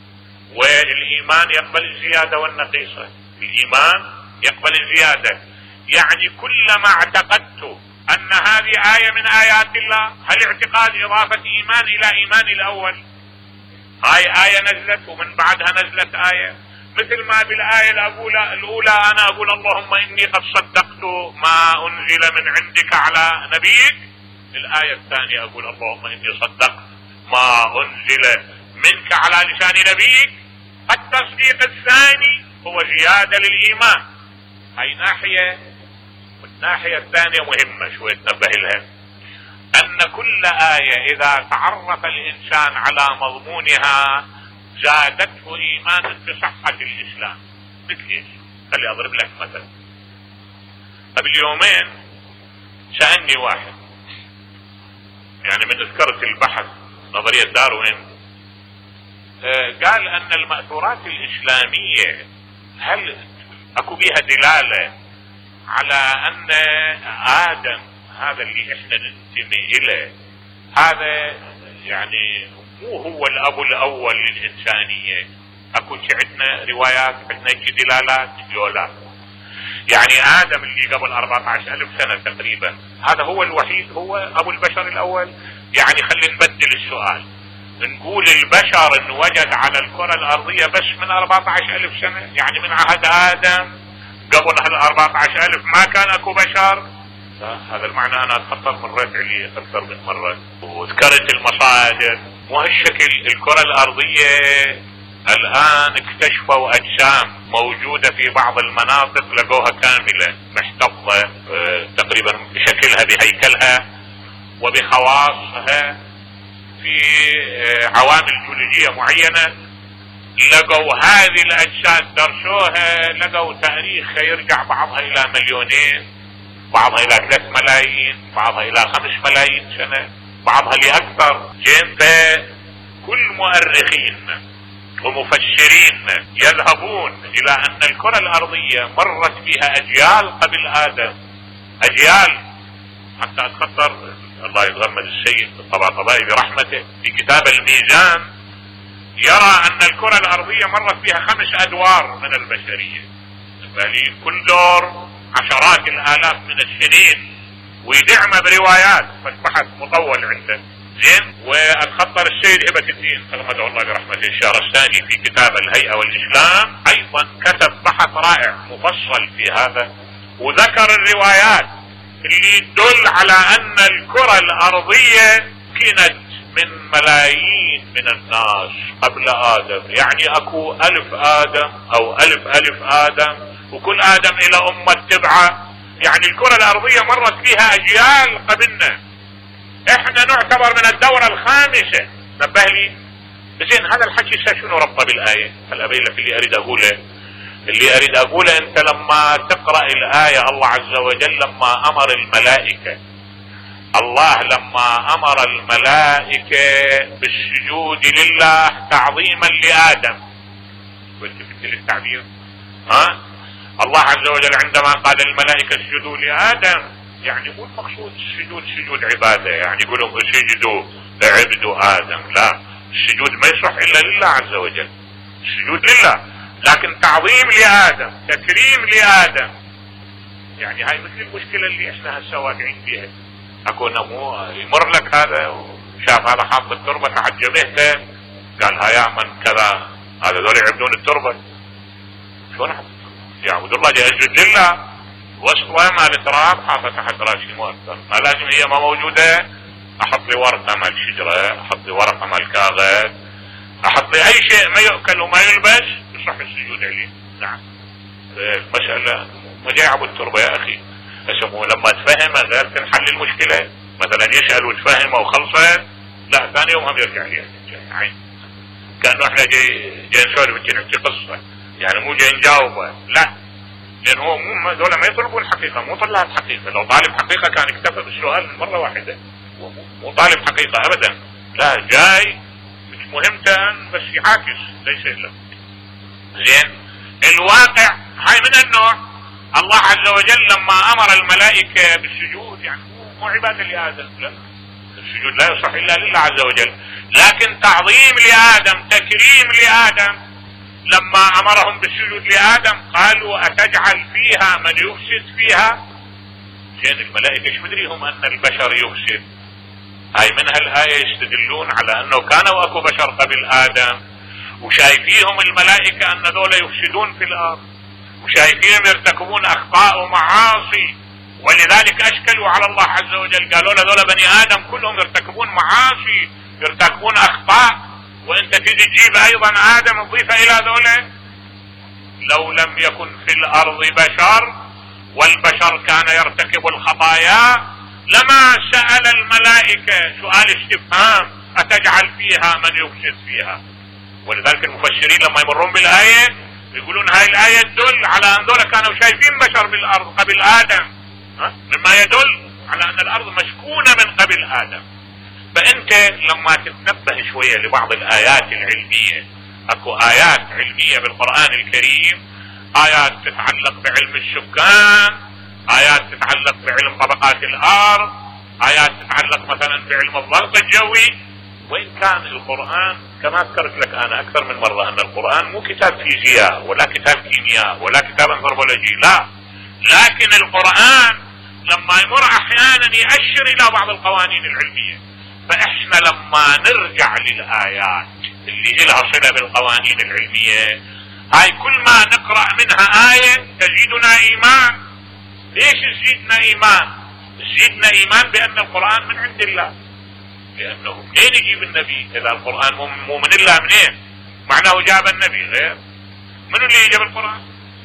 والإيمان يقبل الزيادة والنقيصة. الإيمان يقبل الزيادة، يعني كلما اعتقدت أن هذه آية من آيات الله، هل اعتقاد إضافة إيمان إلى إيمان الأول؟ هاي آية نزلت ومن بعدها نزلت آية، مثل ما بالآية الأولى الأولى أنا أقول اللهم إني قد صدقت ما أنزل من عندك على نبيك، الآية الثانية أقول اللهم إني صدقت ما أنزل منك على لسان نبيك. التصديق الثاني هو زيادة للإيمان. هاي ناحية، والناحية الثانية مهمة شوية تنبه لها، أن كل آية إذا تعرف الإنسان على مضمونها زادته إيمانا بصحة الإسلام. مثل إيش؟ خلي أضرب لك مثلا. قبل يومين سألني واحد، يعني من ذكرت البحث نظرية داروين، آه قال أن المأثورات الإسلامية هل أكو بها دلالة على أن آدم هذا اللي إحنا ننتمي إليه هذا يعني مو هو الأب الأول للإنسانية؟ أكو عندنا روايات، عندنا دلالات يولا، يعني آدم اللي قبل أربعة عشر ألف سنة تقريبا هذا هو الوحيد، هو أبو البشر الأول؟ يعني خلينا نبدل السؤال، نقول البشر انوجد على الكرة الأرضية بس من أربعة عشر ألف سنة، يعني من عهد آدم قبل هال أربعة عشر ألف ما كان أكو بشر؟ هذا المعنى. أنا أتخطر مرات عليه أكثر من مرة وذكرت المصادر. وهالشكل الكرة الأرضية الآن اكتشفوا أجسام موجودة في بعض المناطق لقوها كاملة محتفظة اه تقريبا بشكلها بهيكلها وبخواصها في اه عوامل جيولوجية معينة. لقوا هذه الأجساد درسوها، لقوا تاريخها يرجع بعضها إلى مليونين، بعضها إلى ثلاث ملايين، بعضها إلى خمس ملايين سنة، بعضها لأكثر. جين كل مؤرخين ومفسرين يذهبون إلى أن الكرة الأرضية مرت فيها أجيال قبل آدم، أجيال. حتى أتخطر الله يتغمد السيد الطباطبائي برحمته في كتاب الميزان يرى أن الكرة الأرضية مرت فيها خمس أدوار من البشرية، كل دور عشرات الآلاف من السنين، ويدعم بروايات فالبحث مطول عنده. زين. والخطر السيد هبة الدين تغمده الله برحمته الشهرستاني في كتاب الهيئة والإسلام أيضا كتب بحث رائع مفصل في هذا، وذكر الروايات اللي تدل على أن الكرة الأرضية كانت من ملايين من الناس قبل آدم، يعني أكو ألف آدم أو ألف ألف آدم، وكل آدم إلى أمة تبعه، يعني الكرة الأرضية مرت فيها أجيال قبلنا. احنا نعتبر من الدورة الخامسة. نبه لي زين هذا الحكي شنو ربطه بالآية؟ هل أبين لك اللي أريد أقوله؟ اللي أريد أقوله أنت لما تقرأ الآية الله عز وجل لما أمر الملائكة، الله لما أمر الملائكة بالسجود لله تعظيما لآدم، قلت مثل التعبير ها؟ الله عز وجل عندما قال الملائكة اسجدوا لآدم يعني مو المقصود السجود سجود عبادة، يعني يقولوا اسجدوا لعبدوا آدم، لا، السجود ما يصح إلا لله عز وجل، السجود لله، لكن تعظيم لآدم، تكريم لآدم. يعني هاي مثل المشكلة اللي احنا هسه واقعين فيها. اكون مو يمر لك هذا وشاف هذا حاط التربة تحت جبهته قال ها يا من كذا، هذا ذول يعبدون التربة. شلون يعبد الله يسجد لله وسط مال تراب حاطه تحت راسي مؤثر؟ ما لازم هي ما موجودة احط لي ورقة مال شجرة، احط لي ورقة مال كاغذ، احط لي اي شيء ما يؤكل وما يلبس يصح السجود عليه. نعم المسألة ما جاي يعبد التربة يا اخي، اسمه لما تفهم غير تنحل المشكلة. مثلا يسأل وتفهمه وخلصه، لا ثاني يوم هم يرجع لي يعني كأنه احنا جاي جاي نسولف نجي نحكي قصة، يعني مو جاي نجاوبه، لا، لأن هو مو دولة ما يطلبون حقيقة، مو طلاب حقيقة. لو طالب حقيقة كان اكتفى بالسؤال مرة واحدة، مو طالب حقيقة أبدا، لا، جاي مش مهمته بس يعاكس ليس إلا. زين الواقع هاي من النوع الله عز وجل لما أمر الملائكة بالسجود، يعني مو عبادة لآدم، لا، السجود لا يصح إلا لله عز وجل، لكن تعظيم لآدم، تكريم لآدم. لما أمرهم بالسجود لآدم قالوا أتجعل فيها من يفسد فيها؟ زين الملائكة ايش مدريهم أن البشر يفسد؟ هاي من هالآية يستدلون على أنه كانوا أكو بشر قبل آدم وشايفيهم الملائكة أن ذولا يفسدون في الأرض وشايفيهم يرتكبون أخطاء ومعاصي، ولذلك أشكلوا على الله عز وجل، قالوا له ذولا بني آدم كلهم يرتكبون معاصي يرتكبون أخطاء، وانت تيجي تجيب ايضا آدم تضيفه الى ذولا. لو لم يكن في الارض بشر والبشر كان يرتكب الخطايا لما سأل الملائكة سؤال استفهام أتجعل فيها من يفسد فيها. ولذلك المفسرين لما يمرون بالآية يقولون هاي الآية تدل على أن ذولا كانوا شايفين بشر بالأرض قبل آدم، مما يدل على أن الأرض مسكونة من قبل آدم. فأنت لما تتنبه شوية لبعض الآيات العلمية، أكو آيات علمية بالقرآن الكريم، آيات تتعلق بعلم السكان، آيات تتعلق بعلم طبقات الأرض، آيات تتعلق مثلا بعلم الضغط الجوي. وإن كان القرآن كما ذكرت لك أنا أكثر من مرة أن القرآن مو كتاب فيزياء ولا كتاب كيمياء ولا كتاب أنثروبولوجي، لا، لكن القرآن لما يمر أحيانا يأشر إلى بعض القوانين العلمية. فإحنا لما نرجع للآيات اللي إلها صلة بالقوانين العلمية، هاي كل ما نقرأ منها آية تزيدنا إيمان. ليش تزيدنا إيمان؟ تزيدنا إيمان بأن القرآن من عند الله، لأنه منين يجيب النبي إذا القرآن مو من الله؟ منين؟ معناه جاب النبي غير من اللي يجيب القرآن؟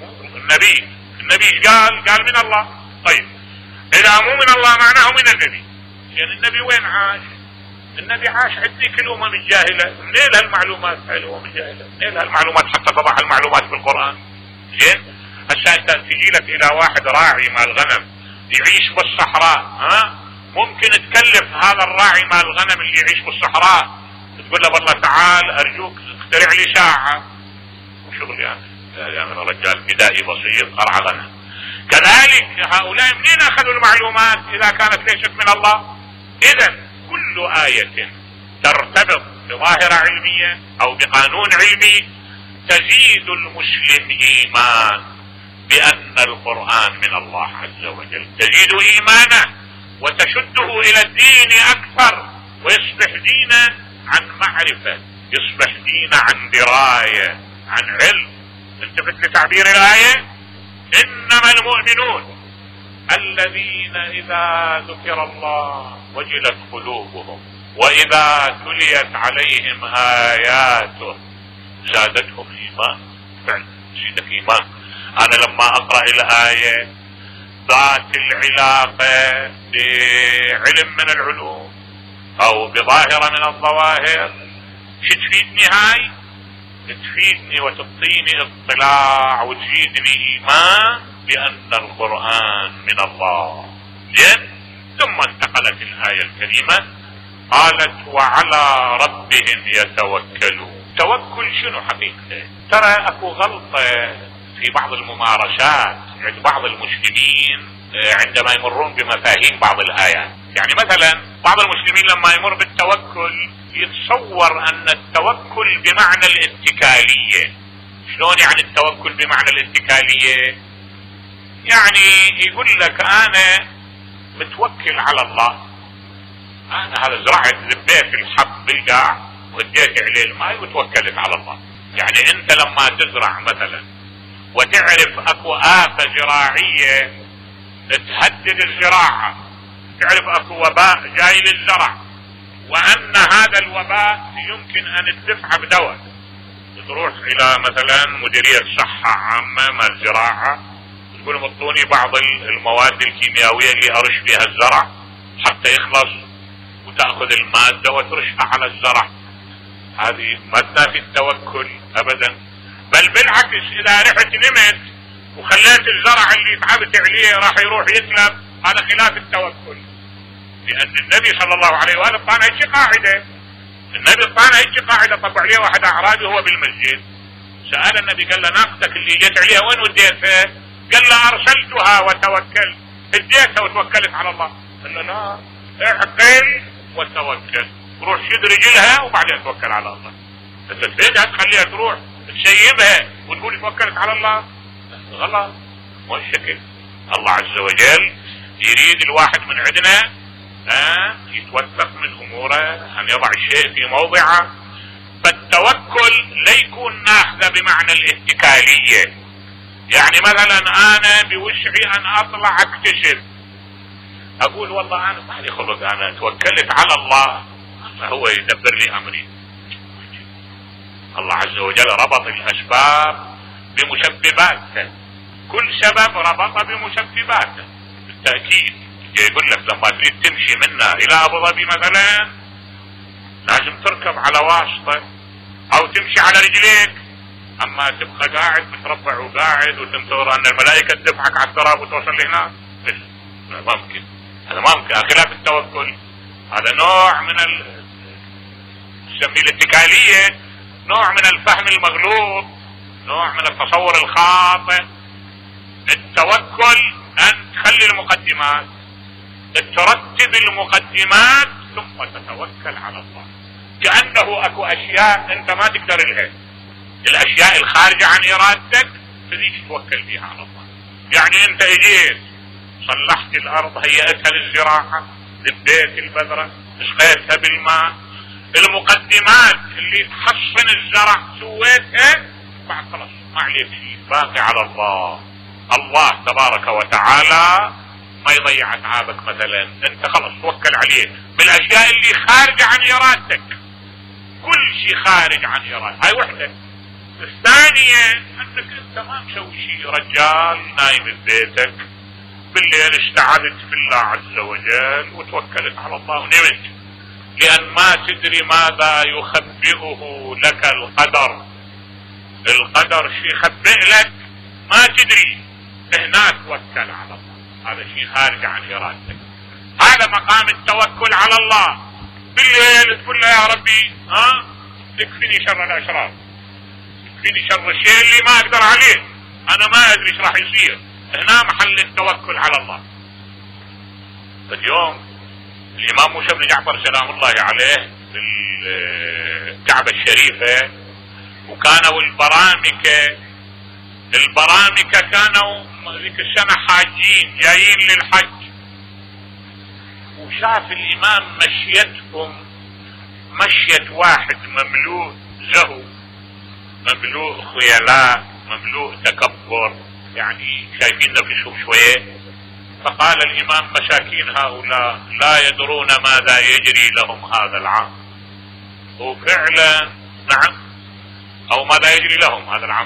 النبي. النبي قال قال من الله. طيب إذا مو من الله معناه من النبي، لأن يعني النبي وين عاش؟ النبي عاش عندك الأمم الجاهلة، منين هالمعلومات هاي الأمم الجاهلة؟ منين هالمعلومات حتى تضع المعلومات في القرآن؟ زين هسه انت تجي لك الى واحد راعي مال غنم يعيش بالصحراء، ها ممكن تكلف هذا الراعي مال الغنم اللي يعيش بالصحراء تقول له والله تعال ارجوك اخترع لي ساعة وشغل يعني يعني انا رجال بدائي بسيط ارعى غنم. كذلك هؤلاء منين اخذوا المعلومات اذا كانت ليست من الله؟ اذا كل آية ترتبط بظاهرة علمية او بقانون علمي تزيد المسلم ايمان بأن القرآن من الله عز وجل، تزيد ايمانه وتشده الى الدين اكثر، ويصبح دينه عن معرفة، يصبح دينه عن دراية عن علم. التفت لتعبير الآية انما المؤمنون الذين اذا ذكر الله وجلت قلوبهم واذا تليت عليهم آياته زادتهم ايمان. فعلا زيدك ايمان. انا لما اقرأ الاية ذات العلاقة بعلم من العلوم او بظاهرة من الظواهر شو تفيدني؟ هاي تفيدني وتعطيني اطلاع وتزيدني ايمان بان القرآن من الله. زين ثم انتقلت الاية الكريمة قالت وعلى ربهم يتوكلون. توكل شنو حقيقته؟ ترى اكو غلطة في بعض الممارسات عند بعض المسلمين عندما يمرون بمفاهيم بعض الآيات. يعني مثلا بعض المسلمين لما يمر بالتوكل يتصور ان التوكل بمعنى الاتكالية. شلون يعني التوكل بمعنى الاتكالية؟ يعني يقول لك انا متوكل على الله، انا هذا زرعت ذبيت الحب بالقاع واديت عليه الماء وتوكلت على الله. يعني انت لما تزرع مثلا وتعرف اكو آفة زراعية تهدد الزراعة، تعرف اكو وباء جاي للزرع وان هذا الوباء يمكن ان تدفع بدواء، تروح الى مثلا مديرية صحة عامة مال الزراعة تقول اعطوني بعض المواد الكيميائية اللي ارش بها الزرع، حتى يخلص وتأخذ المادة وترشها على الزرع. هذه مادة في التوكل أبدا. بل بالعكس إذا رحت نمت وخليت الزرع اللي تعبت عليه راح يروح يتلف، هذا خلاف التوكل. لأن النبي صلى الله عليه وآله طعنا هيك قاعدة، النبي طعنا هيك قاعدة طب عليه واحد أعرابي هو بالمسجد، سأل النبي قال له ناقتك اللي جيت عليها وين وديتها؟ قال له أرسلتها وتوكلت، اديتها وتوكلت على الله. قال له لا، اعقل وتوكل، روح شد رجلها وبعدين توكل على الله. انت تريدها تخليها تروح تسيبها وتقول توكلت على الله؟ غلط، مو الشكل. الله عز وجل يريد الواحد من عندنا آه يتوثق من اموره، ان يضع الشيء في موضعه. فالتوكل لا يكون ناخذه بمعنى الاتكالية، يعني مثلا انا بوسعي ان اطلع اكتشف، اقول والله انا بعد خلق انا توكلت على الله هو يدبر لي امري. الله عز وجل ربط الاسباب بمسبباته، كل سبب ربط بمسبباته. بالتأكيد يقول لك لما تريد تمشي منا الى ابو ظبي مثلا لازم تركب على واسطة او تمشي على رجليك، اما تبقى قاعد متربع وقاعد وتنتظر ان الملائكة تدفعك على التراب وتوصل لهناك، ما ممكن، هذا ما ممكن. خلاف التوكل، هذا نوع من ال نسميه الاتكالية، نوع من الفهم المغلوط، نوع من التصور الخاطئ. التوكل ان تخلي المقدمات، ترتب المقدمات ثم تتوكل على الله، كأنه اكو اشياء انت ما تقدر لها، الاشياء الخارجة عن ارادتك تريد توكل بها على الله. يعني انت اجيت صلحت الارض، هيئتها للزراعة، لبيت البذرة، اسقيتها بالماء، المقدمات اللي تحصن الزرع سويتها، بعد خلاص ما عليك شيء، باقي على الله. الله تبارك وتعالى ما يضيع اتعابك مثلا، انت خلاص توكل عليه بالاشياء اللي خارجة عن ارادتك، كل شيء خارج عن ارادتك. هاي وحدة. الثانية انك انت ما مسوي شيء، رجال نايم ببيتك بالليل استعذت في الله عز وجل وتوكلت على الله ونمت، لان ما تدري ماذا يخبئه لك القدر. القدر شيء يخبئ لك ما تدري، هنا توكل على الله، هذا شيء خارج عن ارادتك. هذا مقام التوكل على الله. بالليل تقول له يا ربي ها اكفني شر الاشرار، اكفني شر الشيء اللي ما اقدر عليه، انا ما ادري ايش راح يصير. هنا محل التوكل على الله. اليوم الامام موسى بن جعفر سلام الله عليه في الكعبة الشريفة، وكانوا البرامكة البرامكة كانوا ذيك السنة حاجين جايين للحج، وشاف الامام مشيتهم مشية واحد مملوء زهو، مملوء خيلاء، مملوء تكبر، يعني شايفين نفسهم شوية. فقال الامام مساكين هؤلاء لا يدرون ماذا يجري لهم هذا العام. وفعلا نعم، او ماذا يجري لهم هذا العام،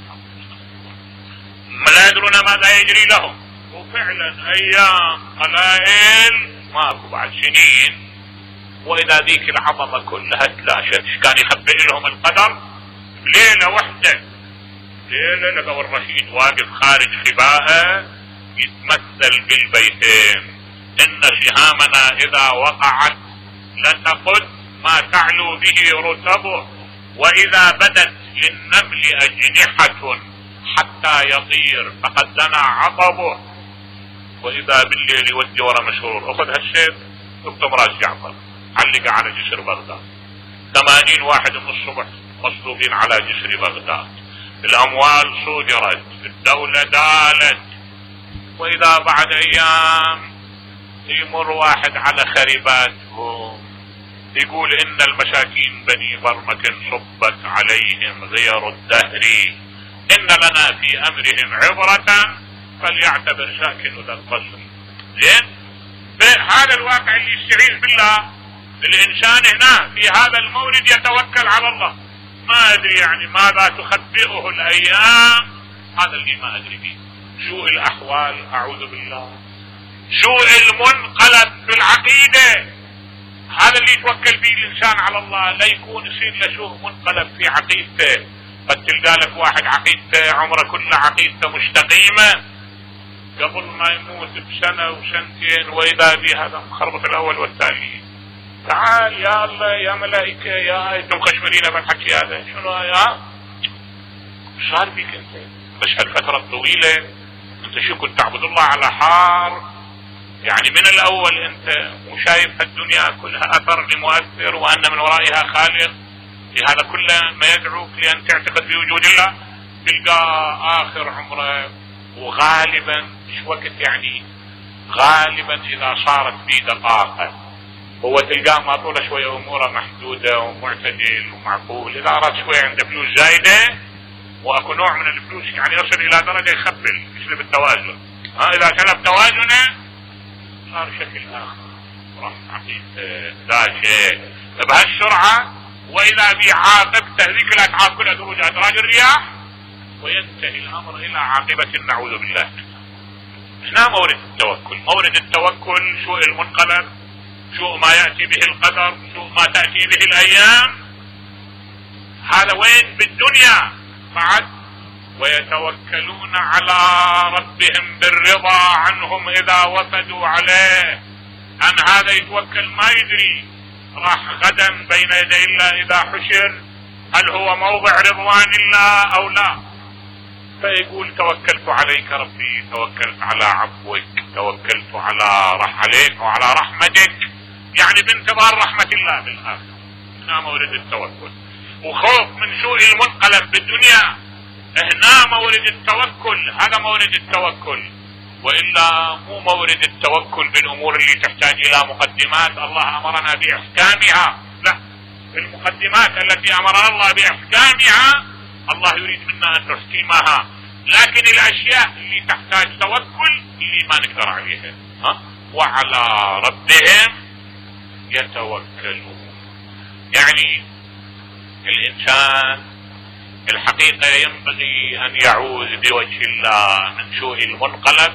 ما لا يدرون ماذا يجري لهم. وفعلا ايام قلائل ماكو بعد سنين واذا ذيك العظمة كلها تلاشت. كان يخبئ لهم القدر ليلة واحدة، ليلة لقوا الرشيد واقف خارج خباءه يتمثل بالبيتين: ان سهامنا اذا وقعت لتقد ما تعلو به رتبه، واذا بدت للنمل اجنحة حتى يطير فقد دنا عطبه، واذا بالليل يودي ورا مسرور اخذ هالسيف اكتم راس جعفر علق على جسر بغداد. ثمانين واحد من الصبح مصلوبين على جسر بغداد، الاموال صودرت، الدولة دالت. واذا بعد ايام يمر واحد على خريباتهم يقول ان المساكين بني برمك صبت عليهم غير الدهر، ان لنا في امرهم عبرة فليعتبر ساكن ذا القصر. زين، هذا الواقع اللي يستعيذ بالله الانسان هنا في هذا المورد يتوكل على الله. ما ادري يعني ماذا تخبئه الايام، هذا اللي ما ادري فيه. سوء الاحوال اعوذ بالله، سوء المنقلب في العقيدة هذا اللي يتوكل فيه الإنسان على الله، لا يكون يصير له سوء منقلب في عقيدته. قد تلقى لك واحد عقيدته عمره كله عقيدته مستقيمة، قبل ما يموت بسنة وسنتين وإذا به هذا مخربط الأول والثاني. تعال يا الله يا ملائكة يا انتم خشمرين بالحكي هذا، شنو يا صار بك انت؟ بس هالفترة الطويلة انت شو كنت تعبد الله على حار؟ يعني من الأول انت وشايف الدنيا كلها أثر لمؤثر وأن من ورائها خالق، لهذا كله ما يدعوك لأن تعتقد بوجود الله. تلقى آخر عمره وغالبا مش وقت يعني غالبا إذا صارت في دقائق هو تلقاه ما طوله شوية أموره محدودة ومعتدل ومعقول. إذا أراد شوية عنده فلوس زايدة وأكو نوع من الفلوس يعني يصل إلى درجة يخبل يسلب التوازن، ها إذا سلب توازنه صار شكل آخر راح عقيدة لا شيء بهالسرعة، وإذا بعاقبته ذيك الأتعاب كلها دروج أدراج الرياح وينتهي الأمر إلى عاقبة نعوذ بالله. هنا مورد التوكل، مورد التوكل سوء المنقلب، سوء ما يأتي به القدر، سوء ما تأتي به الأيام. هذا وين بالدنيا بعد. ويتوكلون على ربهم بالرضا عنهم إذا وفدوا عليه. أن هذا يتوكل ما يدري راح غدا بين يدي الله إذا حشر هل هو موضع رضوان الله أو لا، فيقول توكلت عليك ربي، توكلت على عفوك، توكلت على رح عليك وعلى رحمتك، يعني بانتظار رحمة الله بالآخر. هنا مورد التوكل. وخوف من سوء المنقلب بالدنيا هنا مورد التوكل، هذا مورد التوكل. وإلا مو مورد التوكل بالأمور اللي تحتاج إلى مقدمات الله أمرنا بإحكامها، لا، المقدمات التي أمرنا الله بإحكامها الله يريد منا أن نحكمها، لكن الأشياء اللي تحتاج توكل اللي ما نقدر عليها. ها؟ وعلى ربهم يتوكلون. يعني الإنسان الحقيقة ينبغي أن يعوذ بوجه الله من سوء المنقلب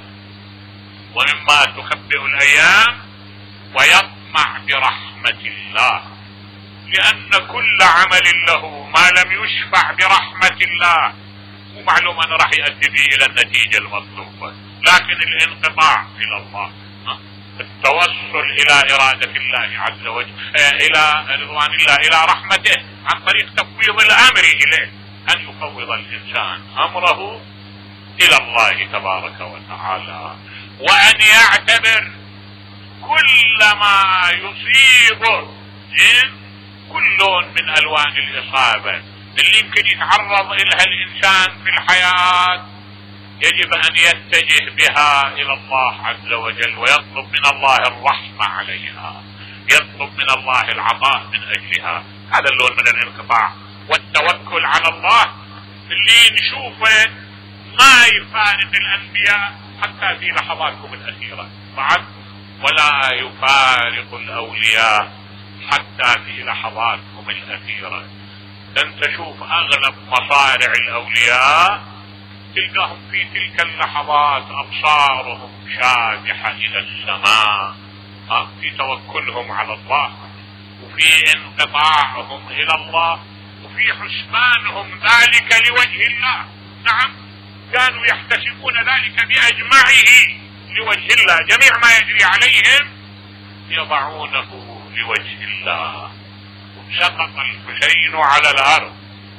ومما تخبئ الأيام ويطمع برحمة الله، لأن كل عمل له ما لم يشفع برحمة الله ومعلوم أنه راح يؤدي به إلى النتيجة المطلوبة، لكن الانقطاع إلى الله، التوصل إلى إرادة الله عز وجل، إلى رضوان الله، إلى رحمته عن طريق تفويض الأمر إليه، أن يفوض الإنسان أمره إلى الله تبارك وتعالى، وأن يعتبر كل ما يصيبه كل من ألوان الإصابة اللي يمكن يتعرض إلها الإنسان في الحياة يجب أن يتجه بها إلى الله عز وجل ويطلب من الله الرحمة عليها، يطلب من الله العطاء من أجلها. هذا اللون من الانقطاع. والتوكل على الله اللي نشوفه ما يفارق الأنبياء حتى في لحظاتهم الأخيرة بعد، ولا يفارق الأولياء حتى في لحظاتهم الأخيرة. أنت شوف أغلب مصارع الأولياء تلقاهم في تلك اللحظات أبصارهم شادحة إلى السماء في توكلهم على الله وفي انقطاعهم إلى الله وفي حسبانهم ذلك لوجه الله. نعم، كانوا يحتسبون ذلك بأجمعه لوجه الله، جميع ما يجري عليهم يضعونه لوجه الله. سقط الحسين على الأرض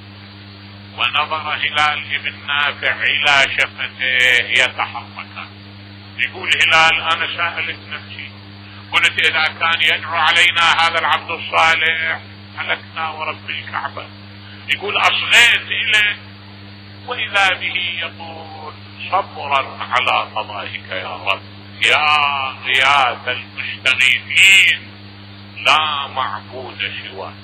ونظر هلال ابن نافع إلى شفتيه يتحركان. يقول هلال أنا سألت نفسي قلت إذا كان يدعو علينا هذا العبد الصالح هلكنا ورب الكعبة. يقول أصغيت إليه وإذا به يقول صبرا على قضائك يا رب يا غياث المستغيثين لا معبود سواك.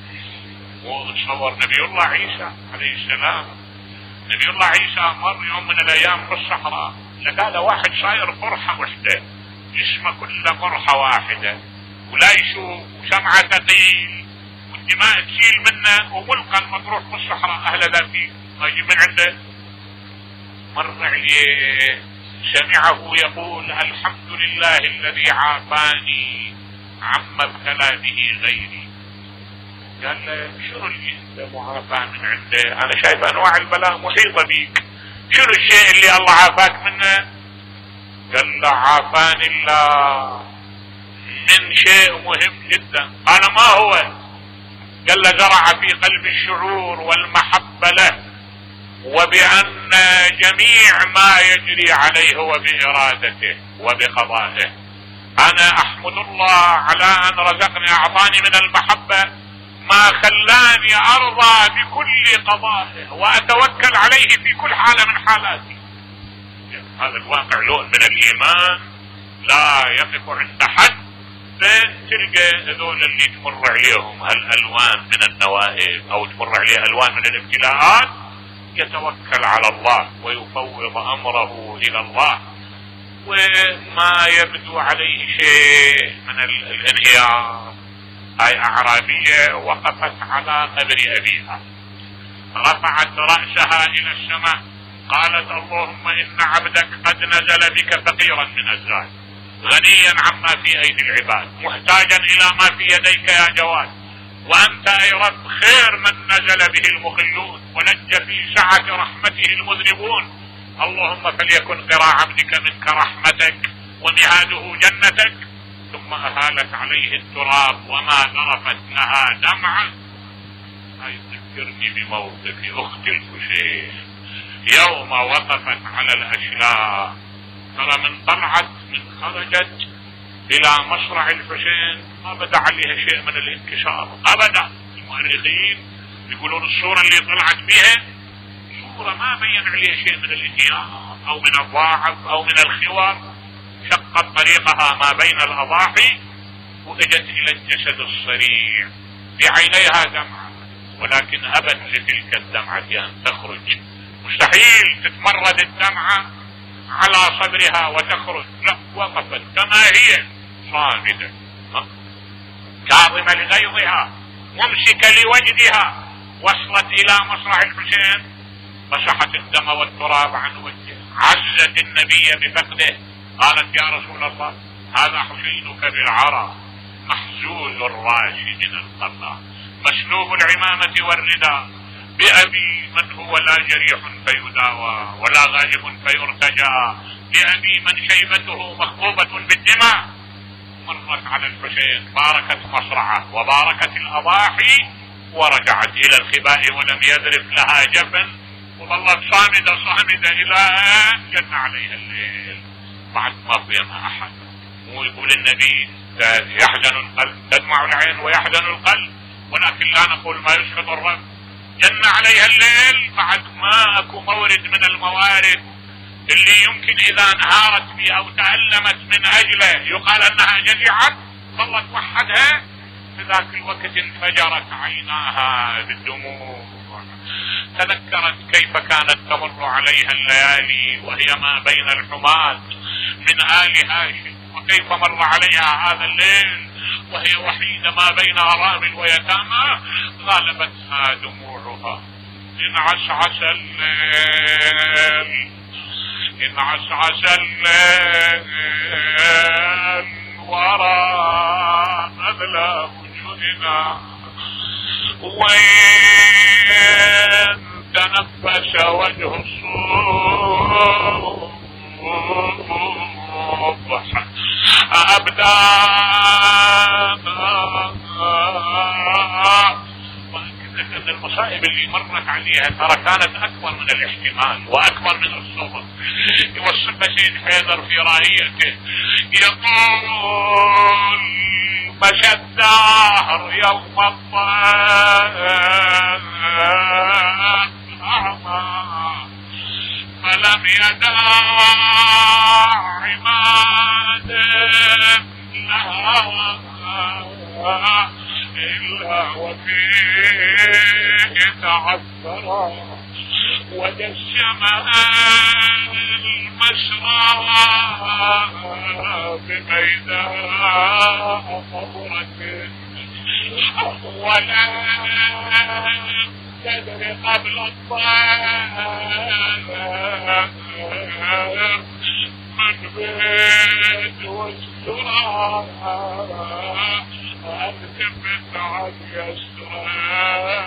وتصور نبي الله عيسى عليه السلام، نبي الله عيسى مر يوم من الأيام في الصحراء لقى واحد صاير فرحة وحدة جسمه كله فرحة واحدة ولا يشوف وسمعه ثقيل والدماء تشيل منه وملقى المطروح في الصحراء. أهل ذاتي ما يجي من عنده مر عليه سمعه يقول الحمد لله الذي عافاني عما ابتلى به غيري. قال له شنو اللي انت معافى من عنده؟ انا شايف انواع البلاء محيطة بيك، شنو الشيء اللي الله عافاك منه؟ قال له عافاني الله من شيء مهم جدا. قال ما هو؟ قال له زرع في قلب الشعور والمحبة له، وبأن جميع ما يجري عليه هو بإرادته وبقضائه. أنا أحمد الله على أن رزقني أعطاني من المحبة ما خلاني أرضى بكل قضائه وأتوكل عليه في كل حالة من حالاتي. هذا الواقع لون من الإيمان لا يقف عند حد. تلقى هذول اللي تمر عليهم هالألوان من النوائب أو تمر عليه ألوان من الابتلاءات يتوكل على الله ويفوض أمره إلى الله، وما يبدو عليه شيء من الانهيار. هاي أعرابية وقفت على قبر أبيها، رفعت رأسها إلى السماء، قالت اللهم إن عبدك قد نزل بك فقيرا من الزاد، غنيا عما في أيدي العباد، محتاجا إلى ما في يديك يا جواد، وأنت أي رب خير من نزل به المخلون ولج في سعة رحمته المذنبون. اللهم فليكن قراء عبدك منك رحمتك ومهاده جنتك. ثم أهالت عليه التراب وما ذرفت لها دمعة. هاي تذكرني بموقف أخت الحسين يوم وقفت على الأشلاء. ترى من طلعت من خرجت إلى مصرع الحسين ما بدا عليها شيء من الانكسار أبدا. المؤرخين يقولون الصورة اللي طلعت بها صورة ما بين عليها شيء من الانهيار أو من الضعف أو من الخور. شقت طريقها ما بين الأضاحي وإجت إلى الجسد الصريع، بعينيها دمعة، ولكن أبت لتلك الدمعة أن تخرج. مستحيل تتمرد الدمعة على صدرها وتخرج، لا، وقفت كما هي صامدة كاظمة لغيظها ممسكة لوجدها. وصلت إلى مصرع الحسين، مسحت الدم والتراب عن وجهه، عزت النبي بفقده، قالت يا رسول الله هذا حسينك بالعرى، محزوز الراس من القضاء، مسلوب العمامة والرداء، بأبي من هو لا جريح فيداوى ولا غائب فيرتجى، بأبي من شيبته مخضوبة بالدماء. مرت على الحسين، باركت مصرعه وباركت الأضاحي، ورجعت إلى الخباء ولم يذرف لها جبن، وظلت صامدة صامدة إلى أن جن عليها الليل بعد ما فيها أحد. مو يقول النبي يحزن القلب، تدمع العين ويحزن القلب، ولكن لا نقول ما يسخط الرب. جن عليها الليل بعد ما اكو مورد من الموارد اللي يمكن اذا انهارت به او تألمت من اجله يقال انها جزعت، ظلت وحدها، في ذاك الوقت انفجرت عيناها بالدموع. تذكرت كيف كانت تمر عليها الليالي وهي ما بين الحماة من آل هاشم، وكيف مر عليها هذا الليل وهي وحيدة ما بين أرامل ويتامى. غالبتها دموعها. إن عسعس الليل إن عسعس الليل وراء أذلى وجودنا، وين تنفس وجه الصبح أبدا. وأكد المصائب اللي مرت عليها ترى كانت أكبر من الاحتمال وأكبر من الصبر. يوصف سيد حيدر في رائيته يقول مشى الدهر يوم الطيب فلم يدع عماده لها إلا وفيه تعثرا، وجسم المسرى بميدان قبرة ولا تدري قبل الطيب البيت والسرى التفت عن يسرى